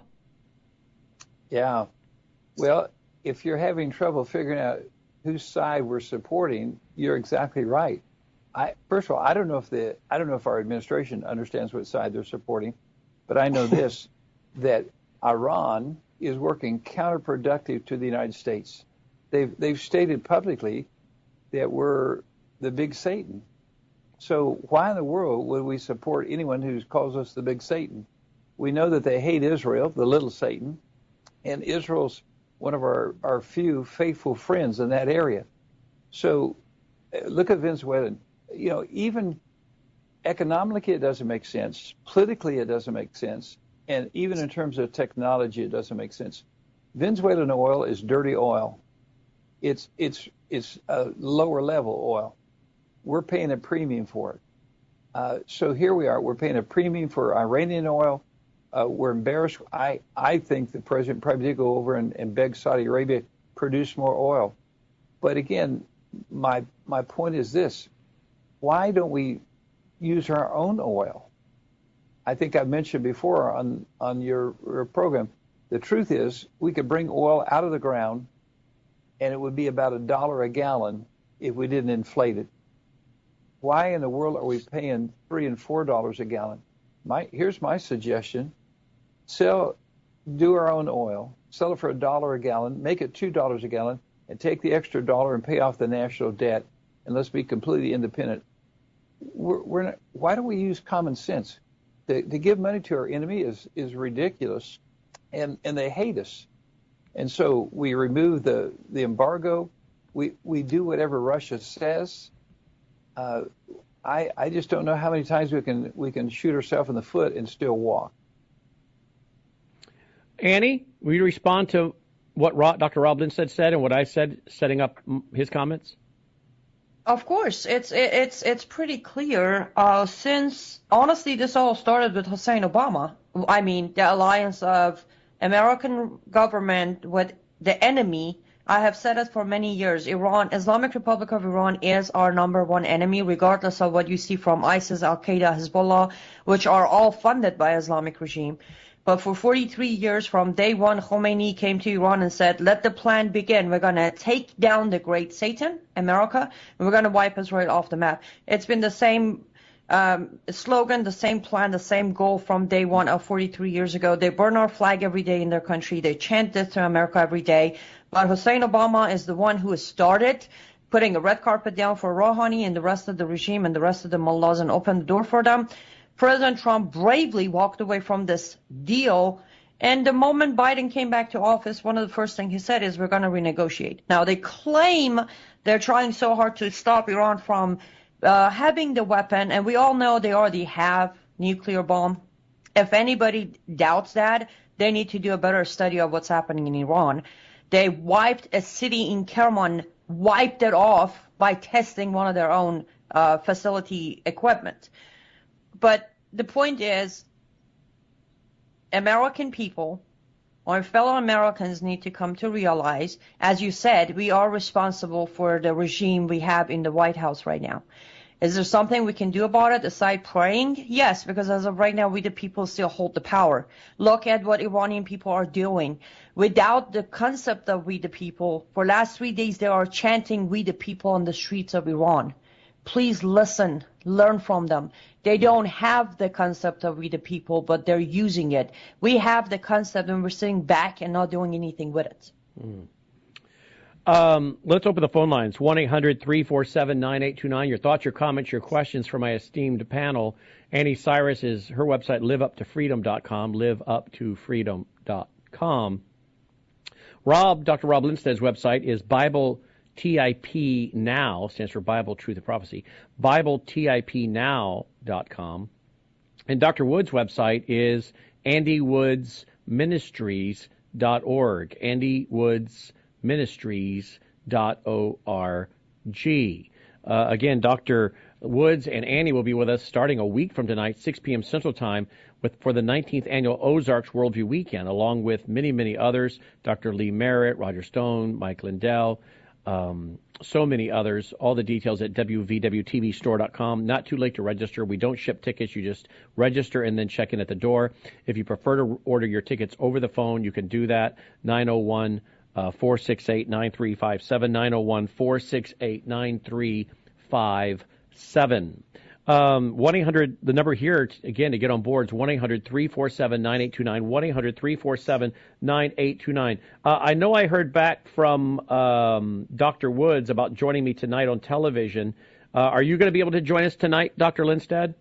Yeah. Well, if you're having trouble figuring out whose side we're supporting, you're exactly right. I, first of all, I don't know if the I don't know if our administration understands what side they're supporting, but I know this, that Iran is working counterproductive to the United States. They've they've stated publicly that we're the big Satan. So why in the world would we support anyone who calls us the big Satan? We know that they hate Israel, the little Satan, and Israel's one of our, our few faithful friends in that area. So look at Venezuela. You know, even economically it doesn't make sense. Politically it doesn't make sense. And even in terms of technology it doesn't make sense. Venezuelan oil is dirty oil. It's it's it's a lower level oil. We're paying a premium for it. Uh, so here we are. We're paying a premium for Iranian oil. Uh, we're embarrassed. I, I think the president probably did go over and, and beg Saudi Arabia produce more oil. But again, my my point is this. Why don't we use our own oil? I think I mentioned before on, on your, your program, the truth is we could bring oil out of the ground and it would be about a dollar a gallon if we didn't inflate it. Why in the world are we paying three and four dollars a gallon? My, here's my suggestion: sell, do our own oil, sell it for a dollar a gallon, make it two dollars a gallon, and take the extra dollar and pay off the national debt, and let's be completely independent. We're, we're not, why don't we use common sense? To, to give money to our enemy is is ridiculous, and and they hate us, and so we remove the the embargo. We we do whatever Russia says. Uh, I, I just don't know how many times we can we can shoot ourselves in the foot and still walk. Annie, will you respond to what Doctor Rob Lindsted said and what I said, setting up his comments? Of course, it's it's it's pretty clear. Uh, since honestly, this all started with Hussein Obama. I mean, the alliance of American government with the enemy. I have said it for many years. Iran, Islamic Republic of Iran is our number one enemy, regardless of what you see from ISIS, Al-Qaeda, Hezbollah, which are all funded by Islamic regime. But for forty-three years, from day one, Khomeini came to Iran and said, let the plan begin. We're going to take down the great Satan, America, and we're going to wipe Israel off the map. It's been the same um, slogan, the same plan, the same goal from day one of forty-three years ago. They burn our flag every day in their country. They chant death to America every day. But Hussein Obama is the one who has started putting a red carpet down for Rouhani and the rest of the regime and the rest of the mullahs and opened the door for them. President Trump bravely walked away from this deal. And the moment Biden came back to office, one of the first things he said is, we're going to renegotiate. Now, they claim they're trying so hard to stop Iran from uh, having the weapon. And we all know they already have nuclear bomb. If anybody doubts that, they need to do a better study of what's happening in Iran. They wiped a city in Kerman, wiped it off by testing one of their own uh, facility equipment. But the point is, American people, our fellow Americans, need to come to realize, as you said, we are responsible for the regime we have in the White House right now. Is there something we can do about it aside praying? Yes, because as of right now, we the people still hold the power. Look at what Iranian people are doing. Without the concept of we the people, for the last three days they are chanting we the people on the streets of Iran. Please listen, learn from them. They don't have the concept of we the people, but they're using it. We have the concept and we're sitting back and not doing anything with it. Mm. Um, let's open the phone lines. one eight hundred three four seven nine eight two nine. Your thoughts, your comments, your questions for my esteemed panel. Annie Cyrus is her website, live up to freedom dot com, live up to freedom dot com. Rob, Doctor Rob Lindsted's website is Bible T I P Now, stands for Bible, Truth, and Prophecy, Bible T I P now dot com. And Doctor Wood's website is Andy Woods Ministries dot org, Andy Woods Ministries dot org. Uh, again, Doctor Woods and Annie will be with us starting a week from tonight, six p.m. Central Time, with for the nineteenth Annual Ozarks Worldview Weekend, along with many, many others, Doctor Lee Merritt, Roger Stone, Mike Lindell, um, so many others. All the details at W V W T V store dot com. Not too late to register. We don't ship tickets. You just register and then check in at the door. If you prefer to order your tickets over the phone, you can do that. nine oh one four six eight nine three five seven, nine oh one four six eight nine three five seven. Um, one eight hundred, the number here, again, to get on board is one eight hundred three four seven nine eight two nine, one eight hundred three four seven nine eight two nine. Uh, I know I heard back from um, Doctor Woods about joining me tonight on television. Uh, are you going to be able to join us tonight, Doctor Lindstedt?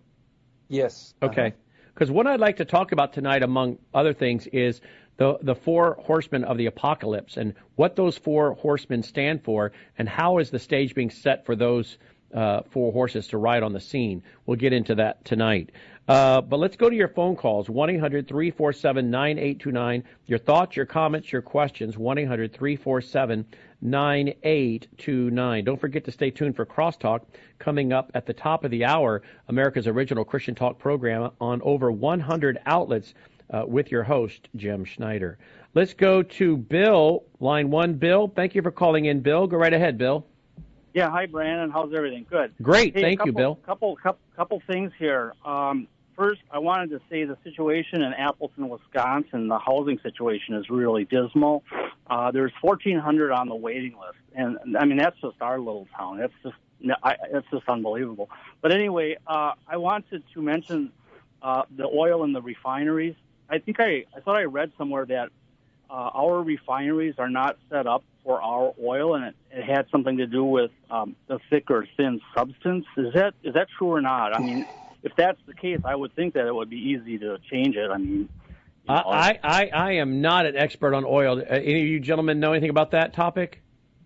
Yes. Okay. Because uh-huh. what I'd like to talk about tonight, among other things, is the the four horsemen of the apocalypse and what those four horsemen stand for, and how is the stage being set for those uh, four horses to ride on the scene. We'll get into that tonight. Uh, but let's go to your phone calls, one eight hundred three four seven nine eight two nine. Your thoughts, your comments, your questions, one eight hundred three four seven nine eight two nine. Don't forget to stay tuned for Crosstalk coming up at the top of the hour, America's original Christian talk program on over one hundred outlets uh, with your host, Jim Schneider. Let's go to Bill, line one. Bill, thank you for calling in, Bill. Go right ahead, Bill. Yeah, hi, Brandon. How's everything? Good. Great. Hey, Thank couple, you, Bill. Couple, couple, couple things here. Um, first, I wanted to say the situation in Appleton, Wisconsin, the housing situation is really dismal. Uh, there's fourteen hundred on the waiting list, and I mean that's just our little town. That's just I, that's just unbelievable. But anyway, uh, I wanted to mention uh, the oil in the refineries. I think I, I thought I read somewhere that uh, our refineries are not set up for our oil, and it, it had something to do with um, the thick or thin substance. Is that is that true or not? I mean, if that's the case, I would think that it would be easy to change it. I mean, you know, I, I, I am not an expert on oil. Uh, any of you gentlemen know anything about that topic?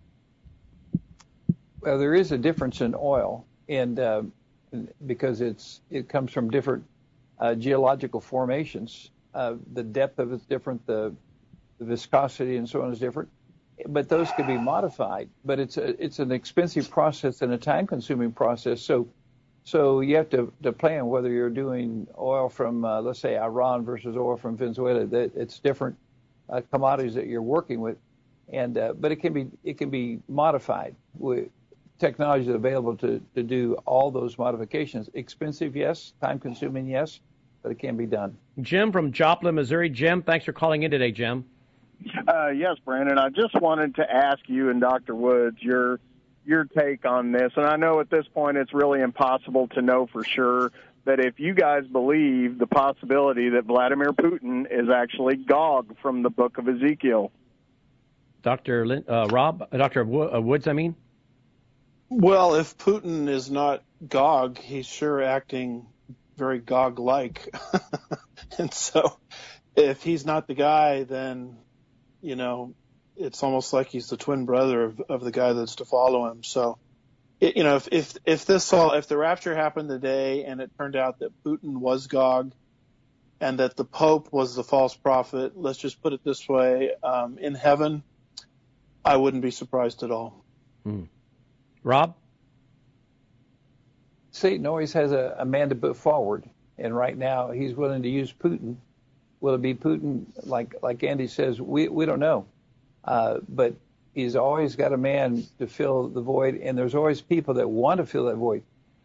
Well, there is a difference in oil, and uh, because it's it comes from different uh, geological formations. Uh, the depth of it's different, the, the viscosity and so on is different. But those can be modified. But it's a, it's an expensive process and a time-consuming process. So, so you have to, to plan whether you're doing oil from, uh, let's say, Iran versus oil from Venezuela. That it's different uh, commodities that you're working with, and uh, but it can be it can be modified with technology available to, to do all those modifications. Expensive, yes. Time-consuming, yes. But it can be done. Jim from Joplin, Missouri. Jim, thanks for calling in today, Jim. Uh, yes, Brandon. I just wanted to ask you and Doctor Woods your your take on this. And I know at this point it's really impossible to know for sure, but if you guys believe the possibility that Vladimir Putin is actually Gog from the book of Ezekiel. Doctor Lin- uh, Rob, uh, Doctor Woods, I mean? Well, if Putin is not Gog, he's sure acting very Gog-like. And so if he's not the guy, then, you know, it's almost like he's the twin brother of, of the guy that's to follow him. So, it, you know, if, if, if this all, if the rapture happened today and it turned out that Putin was Gog, and that the Pope was the false prophet, let's just put it this way, um, in heaven, I wouldn't be surprised at all. Hmm. Rob? Satan always has a, a man to put forward, and right now he's willing to use Putin. Will it be Putin? Like like Andy says, we we don't know, uh, but he's always got a man to fill the void, and there's always people that want to fill that void.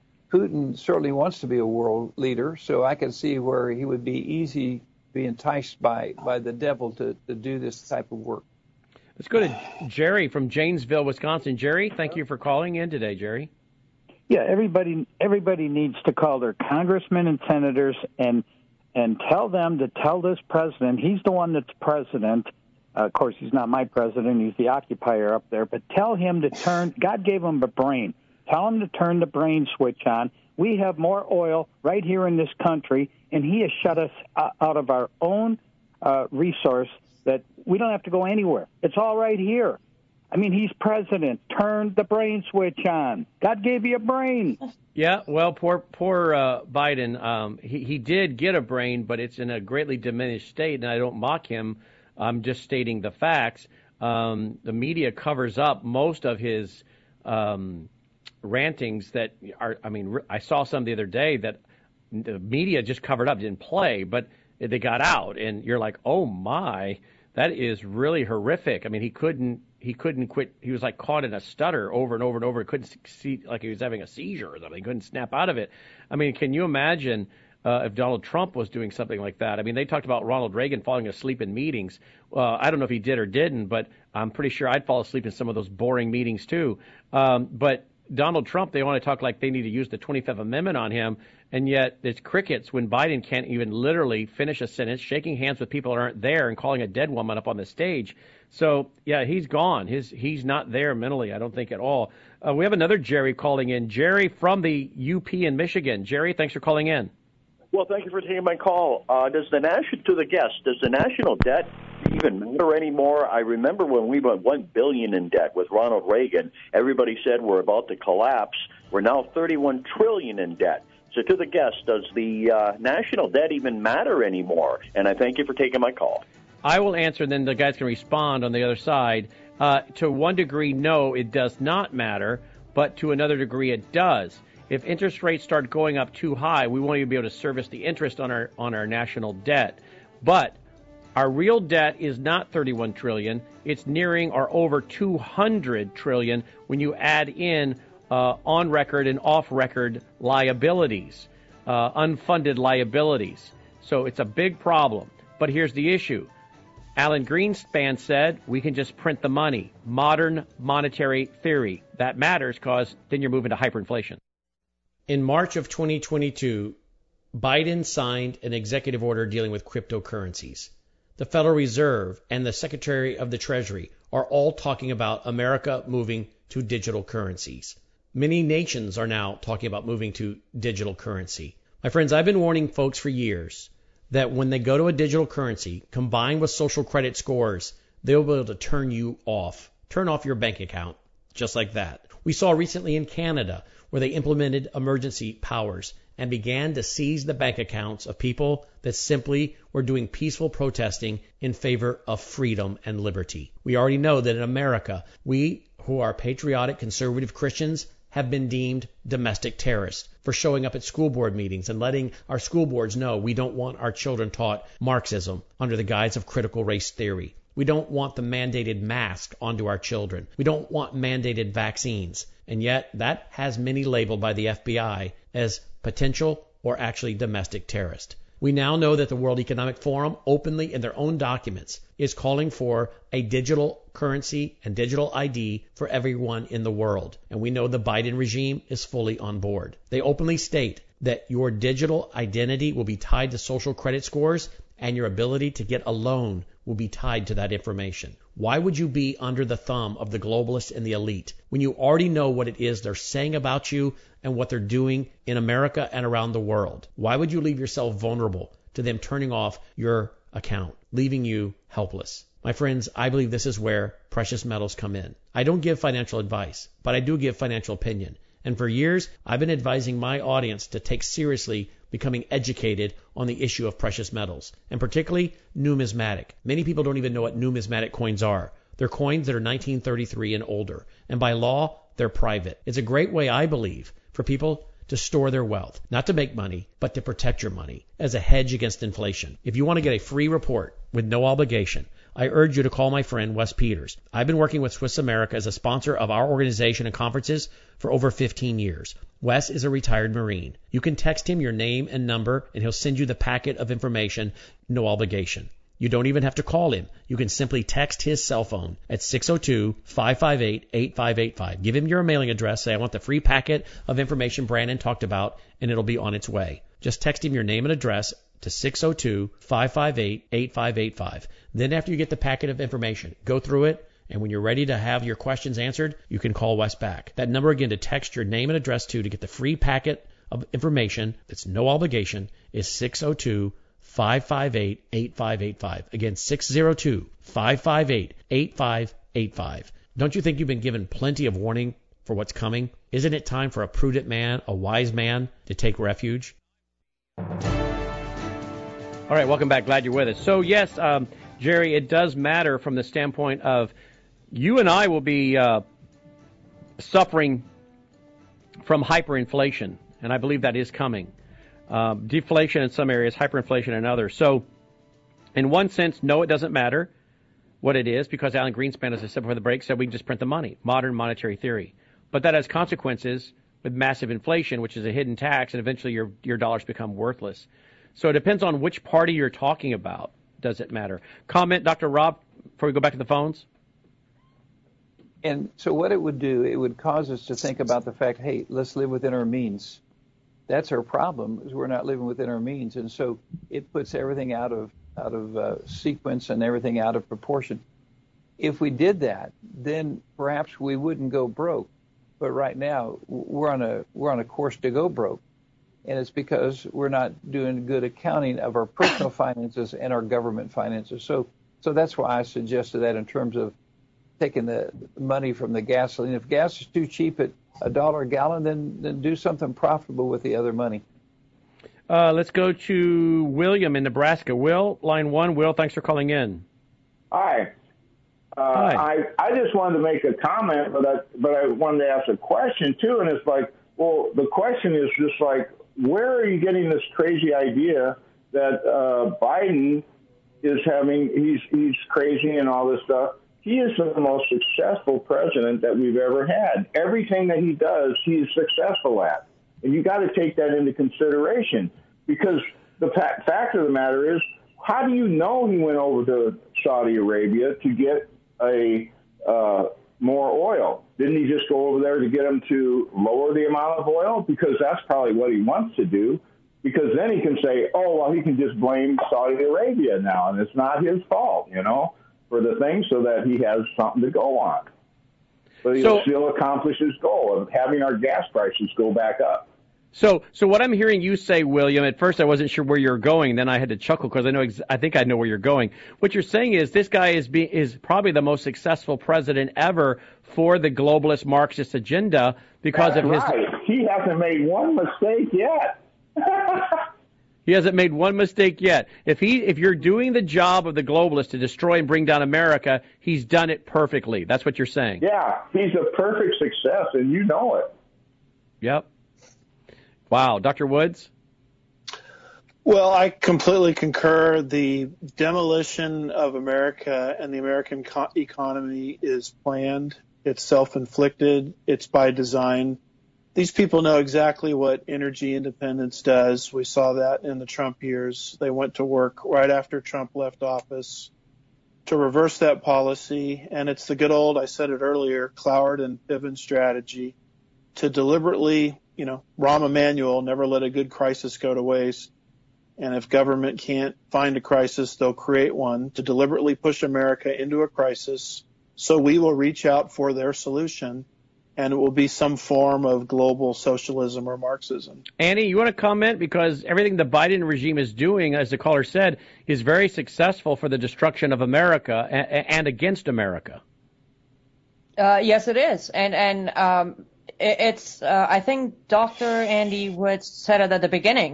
Putin certainly wants to be a world leader, so I can see where he would be easy to be enticed by by the devil to, to do this type of work. Let's go to Jerry from Janesville, Wisconsin. Jerry, thank you for calling in today, Jerry. Yeah, everybody everybody needs to call their congressmen and senators and and tell them to tell this president, he's the one that's president. Uh, of course, he's not my president. He's the occupier up there. But tell him to turn, God gave him a brain. Tell him to turn the brain switch on. We have more oil right here in this country, and he has shut us out of our own uh, resource that we don't have to go anywhere. It's all right here. I mean, he's president. Turn the brain switch on. God gave you a brain. Yeah, well, poor poor uh, Biden. Um, he, he did get a brain, but it's in a greatly diminished state, and I don't mock him. I'm just stating the facts. Um, the media covers up most of his um, rantings that are, I mean, I saw some the other day that the media just covered up, didn't play, but they got out, and you're like, oh, my, that is really horrific. I mean, he couldn't. He couldn't quit. He was like caught in a stutter over and over and over. He couldn't see, like he was having a seizure or something. He couldn't snap out of it. I mean, can you imagine uh, if Donald Trump was doing something like that? I mean, they talked about Ronald Reagan falling asleep in meetings. Uh, I don't know if he did or didn't, but I'm pretty sure I'd fall asleep in some of those boring meetings too. Um, but Donald Trump, they want to talk like they need to use the twenty-fifth Amendment on him, and yet it's crickets when Biden can't even literally finish a sentence, shaking hands with people that aren't there and calling a dead woman up on the stage. So, yeah, he's gone. His He's not there mentally, I don't think, at all. Uh, we have another Jerry calling in. Jerry from the U P in Michigan. Jerry, thanks for calling in. Well, thank you for taking my call. Uh, does the national, to the guest, does the national debt even matter anymore? I remember when we went one billion dollars in debt with Ronald Reagan, everybody said we're about to collapse. We're now thirty-one trillion dollars in debt. So to the guest, does the uh, national debt even matter anymore? And I thank you for taking my call. I will answer, then the guys can respond on the other side. Uh, to one degree, no, it does not matter, but to another degree, it does. If interest rates start going up too high, we won't even be able to service the interest on our on our national debt. But our real debt is not thirty-one trillion dollars. It's nearing or over two hundred trillion dollars when you add in uh, on-record and off-record liabilities, uh, unfunded liabilities. So it's a big problem. But here's the issue. Alan Greenspan said we can just print the money. Modern monetary theory. That matters because then you're moving to hyperinflation. In March of twenty twenty-two, Biden signed an executive order dealing with cryptocurrencies. The Federal Reserve and the Secretary of the Treasury are all talking about America moving to digital currencies. Many nations are now talking about moving to digital currency. My friends, I've been warning folks for years that when they go to a digital currency, combined with social credit scores, they'll be able to turn you off, turn off your bank account, just like that. We saw recently in Canada where they implemented emergency powers and began to seize the bank accounts of people that simply were doing peaceful protesting in favor of freedom and liberty. We already know that in America, we who are patriotic, conservative Christians have been deemed domestic terrorists for showing up at school board meetings and letting our school boards know we don't want our children taught Marxism under the guise of critical race theory. We don't want the mandated mask onto our children. We don't want mandated vaccines. And yet that has many labeled by the F B I as potential or actually domestic terrorist. We now know that the World Economic Forum openly in their own documents is calling for a digital currency and digital I D for everyone in the world. And we know the Biden regime is fully on board. They openly state that your digital identity will be tied to social credit scores and your ability to get a loan will be tied to that information. Why would you be under the thumb of the globalists and the elite when you already know what it is they're saying about you and what they're doing in America and around the world? Why would you leave yourself vulnerable to them turning off your account, leaving you helpless? My friends, I believe this is where precious metals come in. I don't give financial advice, but I do give financial opinion. And for years, I've been advising my audience to take seriously becoming educated on the issue of precious metals, and particularly numismatic. Many people don't even know what numismatic coins are. They're coins that are nineteen thirty-three and older, and by law, they're private. It's a great way, I believe, for people to store their wealth, not to make money, but to protect your money as a hedge against inflation. If you want to get a free report with no obligation, I urge you to call my friend Wes Peters. I've been working with Swiss America as a sponsor of our organization and conferences for over fifteen years. Wes is a retired Marine. You can text him your name and number, and he'll send you the packet of information, no obligation. You don't even have to call him. You can simply text his cell phone at six oh two, five five eight, eight five eight five. Give him your mailing address. Say, I want the free packet of information Brandon talked about, and it'll be on its way. Just text him your name and address to six oh two, five five eight, eight five eight five. Then after you get the packet of information, go through it, and when you're ready to have your questions answered, you can call Wes back. That number again to text your name and address to to get the free packet of information that's no obligation is six oh two, five five eight, eight five eight five. Again, six oh two, five five eight, eight five eight five. Don't you think you've been given plenty of warning for what's coming? Isn't it time for a prudent man, a wise man, to take refuge? All right, welcome back. Glad you're with us. So, yes, um, Jerry, it does matter from the standpoint of you and I will be uh, suffering from hyperinflation, and I believe that is coming. Um, deflation in some areas, hyperinflation in others. So, in one sense, no, it doesn't matter what it is, because Alan Greenspan, as I said before the break, said we can just print the money, modern monetary theory. But that has consequences with massive inflation, which is a hidden tax, and eventually your your dollars become worthless. So it depends on which party you're talking about. Does it matter? Comment, Doctor Rob, before we go back to the phones? And so what it would do, it would cause us to think about the fact, hey, let's live within our means. That's our problem, is we're not living within our means. And so it puts everything out of out of uh, sequence and everything out of proportion. If we did that, then perhaps we wouldn't go broke. But right now, we're on a we're on a course to go broke. And it's because we're not doing good accounting of our personal finances and our government finances. So so that's why I suggested that in terms of taking the money from the gasoline. If gas is too cheap at a dollar a gallon, then, then do something profitable with the other money. Uh, let's go to William in Nebraska. Will, line one. Will, thanks for calling in. Hi. Uh, Hi. I, I just wanted to make a comment, but I, but I wanted to ask a question, too. And it's like, well, the question is just like, where are you getting this crazy idea that uh, Biden is having, he's, he's crazy and all this stuff? He is the most successful president that we've ever had. Everything that he does, he is successful at. And you got to take that into consideration, because the fa- fact of the matter is, how do you know he went over to Saudi Arabia to get a uh, more oil? Didn't he just go over there to get him to lower the amount of oil? Because that's probably what he wants to do. Because then he can say, oh, well, he can just blame Saudi Arabia now, and it's not his fault, you know, for the thing, so that he has something to go on. But he'll So- still accomplish his goal of having our gas prices go back up. So, so what I'm hearing you say, William, at first I wasn't sure where you're going. Then I had to chuckle because I know, ex- I think I know where you're going. What you're saying is this guy is be, is probably the most successful president ever for the globalist Marxist agenda because That's of his. right. He hasn't made one mistake yet. He hasn't made one mistake yet. If he, if you're doing the job of the globalist to destroy and bring down America, he's done it perfectly. That's what you're saying. Yeah, he's a perfect success, and you know it. Yep. Wow, Doctor Woods. Well, I completely concur. The demolition of America and the American co- economy is planned. It's self-inflicted. It's by design. These people know exactly what energy independence does. We saw that in the Trump years. They went to work right after Trump left office to reverse that policy. And it's the good old, I said it earlier, Cloward and Piven strategy to deliberately, you know, Rahm Emanuel, never let a good crisis go to waste. And if government can't find a crisis, they'll create one to deliberately push America into a crisis. So we will reach out for their solution, and it will be some form of global socialism or Marxism. Annie, you want to comment? Because everything the Biden regime is doing, as the caller said, is very successful for the destruction of America and, and against America. Uh, yes, it is. And, and um, it, it's, uh, I think Doctor Andy Woods said it at the beginning.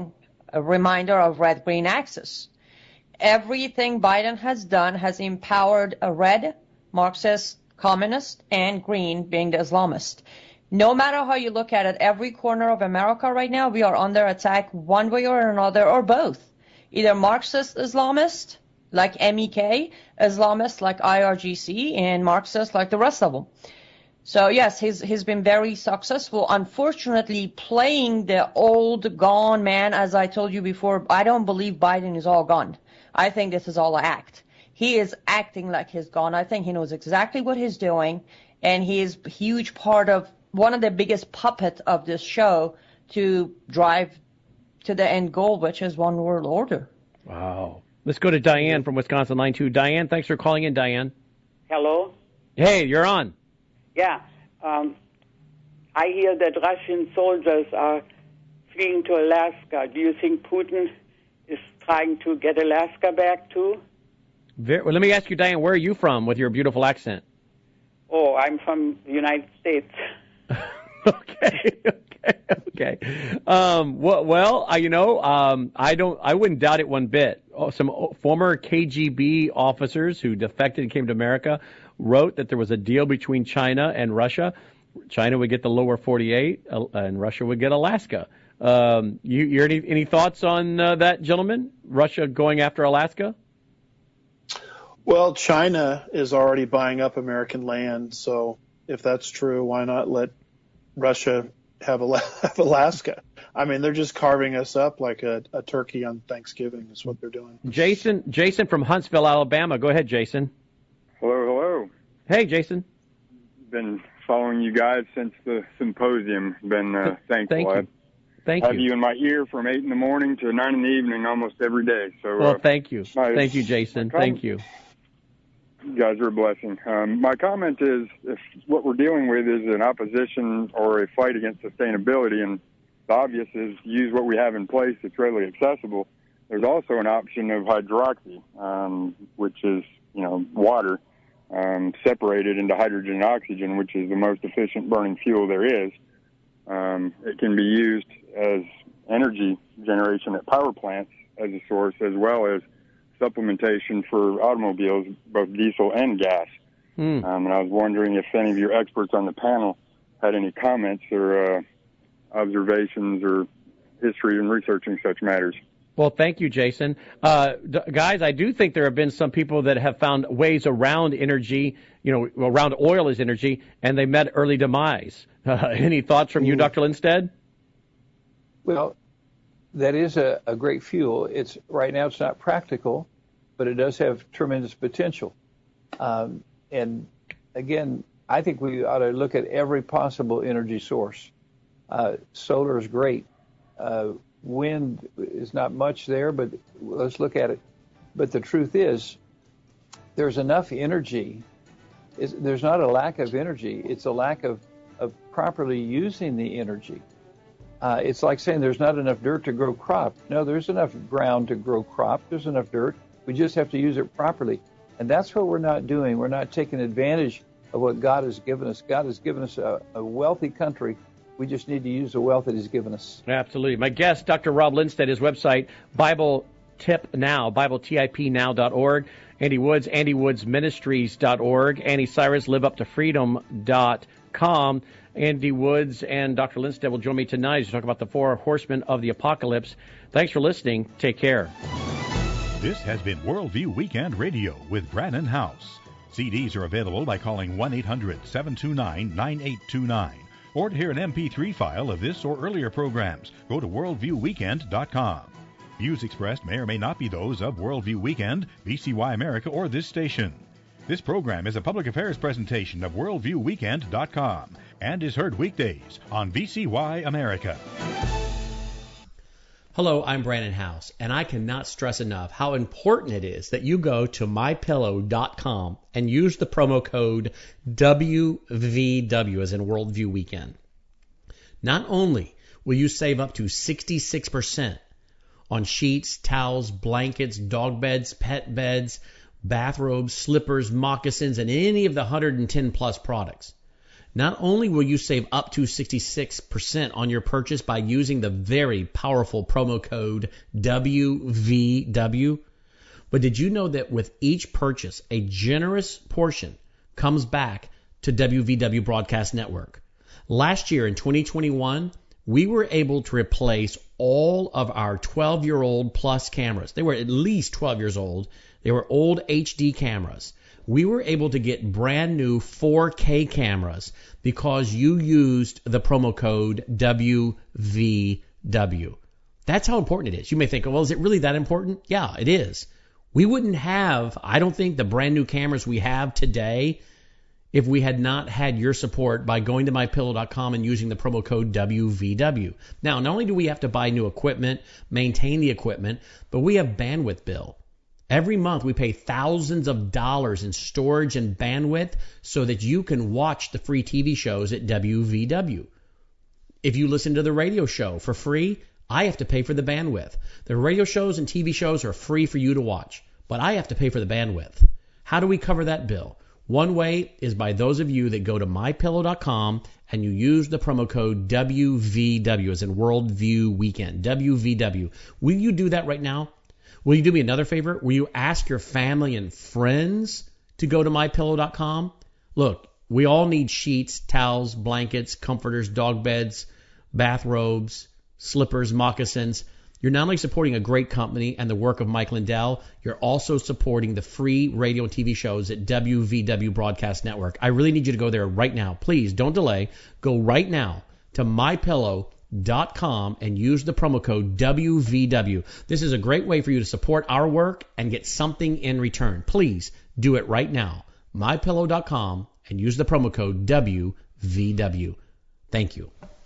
a reminder of red-green axis. Everything Biden has done has empowered a red, Marxist, communist, and green being the Islamist. No matter how you look at it, every corner of America right now, we are under attack one way or another, or both. Either Marxist Islamist, like M E K, Islamist like I R G C, and Marxist like the rest of them. So yes, he's he's been very successful. Unfortunately, playing the old gone man, as I told you before, I don't believe Biden is all gone. I think this is all an act. He is acting like he's gone. I think he knows exactly what he's doing, and he is a huge part of one of the biggest puppets of this show to drive to the end goal, which is one world order. Wow. Let's go to Diane from Wisconsin, line two. Diane, thanks for calling in, Diane. Hello? Hey, you're on. Yeah. Um, I hear that Russian soldiers are fleeing to Alaska. Do you think Putin is trying to get Alaska back too? Very, well, let me ask you, Diane, where are you from with your beautiful accent? Oh, I'm from the United States. okay, okay, okay. Um, well, well I, you know, um, I don't, I wouldn't doubt it one bit. Oh, some former K G B officers who defected and came to America wrote that there was a deal between China and Russia. China would get the lower forty-eight, uh, and Russia would get Alaska. Um, you, you any, any thoughts on uh, that, gentlemen? Russia going after Alaska? Well, China is already buying up American land, so if that's true, why not let Russia have, have Alaska? I mean, they're just carving us up like a, a turkey on Thanksgiving is what they're doing. Jason, Jason from Huntsville, Alabama. Go ahead, Jason. Hello, hello. Hey, Jason. Been following you guys since the symposium. Been uh, thankful. Thank you. Thank I have you. you in my ear from eight in the morning to nine in the evening almost every day. So, well, uh, thank you. my, thank you, Jason. com- thank you. You guys are a blessing. Um, my comment is, if what we're dealing with is an opposition or a fight against sustainability, and the obvious is use what we have in place that's readily accessible, there's also an option of hydroxy, um, which is, you know, water um, separated into hydrogen and oxygen, which is the most efficient burning fuel there is. Um, it can be used as energy generation at power plants as a source, as well as supplementation for automobiles, both diesel and gas. Hmm. Um, and I was wondering if any of your experts on the panel had any comments or uh, observations or history in researching such matters. Well, thank you, Jason. Uh, d- guys, I do think there have been some people that have found ways around energy, you know, around oil as energy, and they met early demise. Uh, any thoughts from you, Doctor Lindstedt? Well, that is a, a great fuel. It's right now it's not practical, but it does have tremendous potential. Um, and again, I think we ought to look at every possible energy source. Uh, solar is great. Uh, wind is not much there, but let's look at it. But the truth is, there's enough energy. It's, there's not a lack of energy. It's a lack of, of properly using the energy. Uh, it's like saying there's not enough dirt to grow crop. No, there's enough ground to grow crop. There's enough dirt. We just have to use it properly. And that's what we're not doing. We're not taking advantage of what God has given us. God has given us a, a wealthy country. We just need to use the wealth that He's given us. Absolutely. My guest, Doctor Rob Lindstedt, his website, Bible Tip Now, Bible Tip Now dot org. Andy Woods, Andy Woods Ministries dot org. Annie Cyrus, Live Up to Freedom dot com. Andy Woods and Doctor Lindstedt will join me tonight to talk about the four horsemen of the apocalypse. Thanks for listening. Take care. This has been Worldview Weekend Radio with Brannon House. C Ds are available by calling one eight hundred seven two nine nine eight two nine. Or to hear an M P three file of this or earlier programs, go to worldview weekend dot com. Views expressed may or may not be those of Worldview Weekend, B C Y America, or this station. This program is a public affairs presentation of worldview weekend dot com and is heard weekdays on B C Y America. Hello, I'm Brannon House, and I cannot stress enough how important it is that you go to my pillow dot com and use the promo code W V W as in Worldview Weekend. Not only will you save up to sixty-six percent on sheets, towels, blankets, dog beds, pet beds, bathrobes, slippers, moccasins, and any of the one hundred ten plus products. Not only will you save up to sixty-six percent on your purchase by using the very powerful promo code W V W, but did you know that with each purchase, a generous portion comes back to W V W Broadcast Network? Last year in twenty twenty-one, we were able to replace all of our twelve-year-old plus cameras. They were at least twelve years old. They were old H D cameras. We were able to get brand new four K cameras because you used the promo code W V W. That's how important it is. You may think, well, is it really that important? Yeah, it is. We wouldn't have, I don't think, the brand new cameras we have today if we had not had your support by going to my pillow dot com and using the promo code W V W. Now, not only do we have to buy new equipment, maintain the equipment, but we have bandwidth bill. Every month we pay thousands of dollars in storage and bandwidth so that you can watch the free T V shows at W V W. If you listen to the radio show for free, I have to pay for the bandwidth. The radio shows and T V shows are free for you to watch, but I have to pay for the bandwidth. How do we cover that bill? One way is by those of you that go to my pillow dot com and you use the promo code W V W, as in Worldview Weekend, W V W. Will you do that right now? Will you do me another favor? Will you ask your family and friends to go to my pillow dot com? Look, we all need sheets, towels, blankets, comforters, dog beds, bathrobes, slippers, moccasins. You're not only supporting a great company and the work of Mike Lindell, you're also supporting the free radio and T V shows at W V W Broadcast Network. I really need you to go there right now. Please don't delay. Go right now to my pillow dot com and use the promo code W V W. This is a great way for you to support our work and get something in return. Please do it right now. my pillow dot com and use the promo code W V W. Thank you.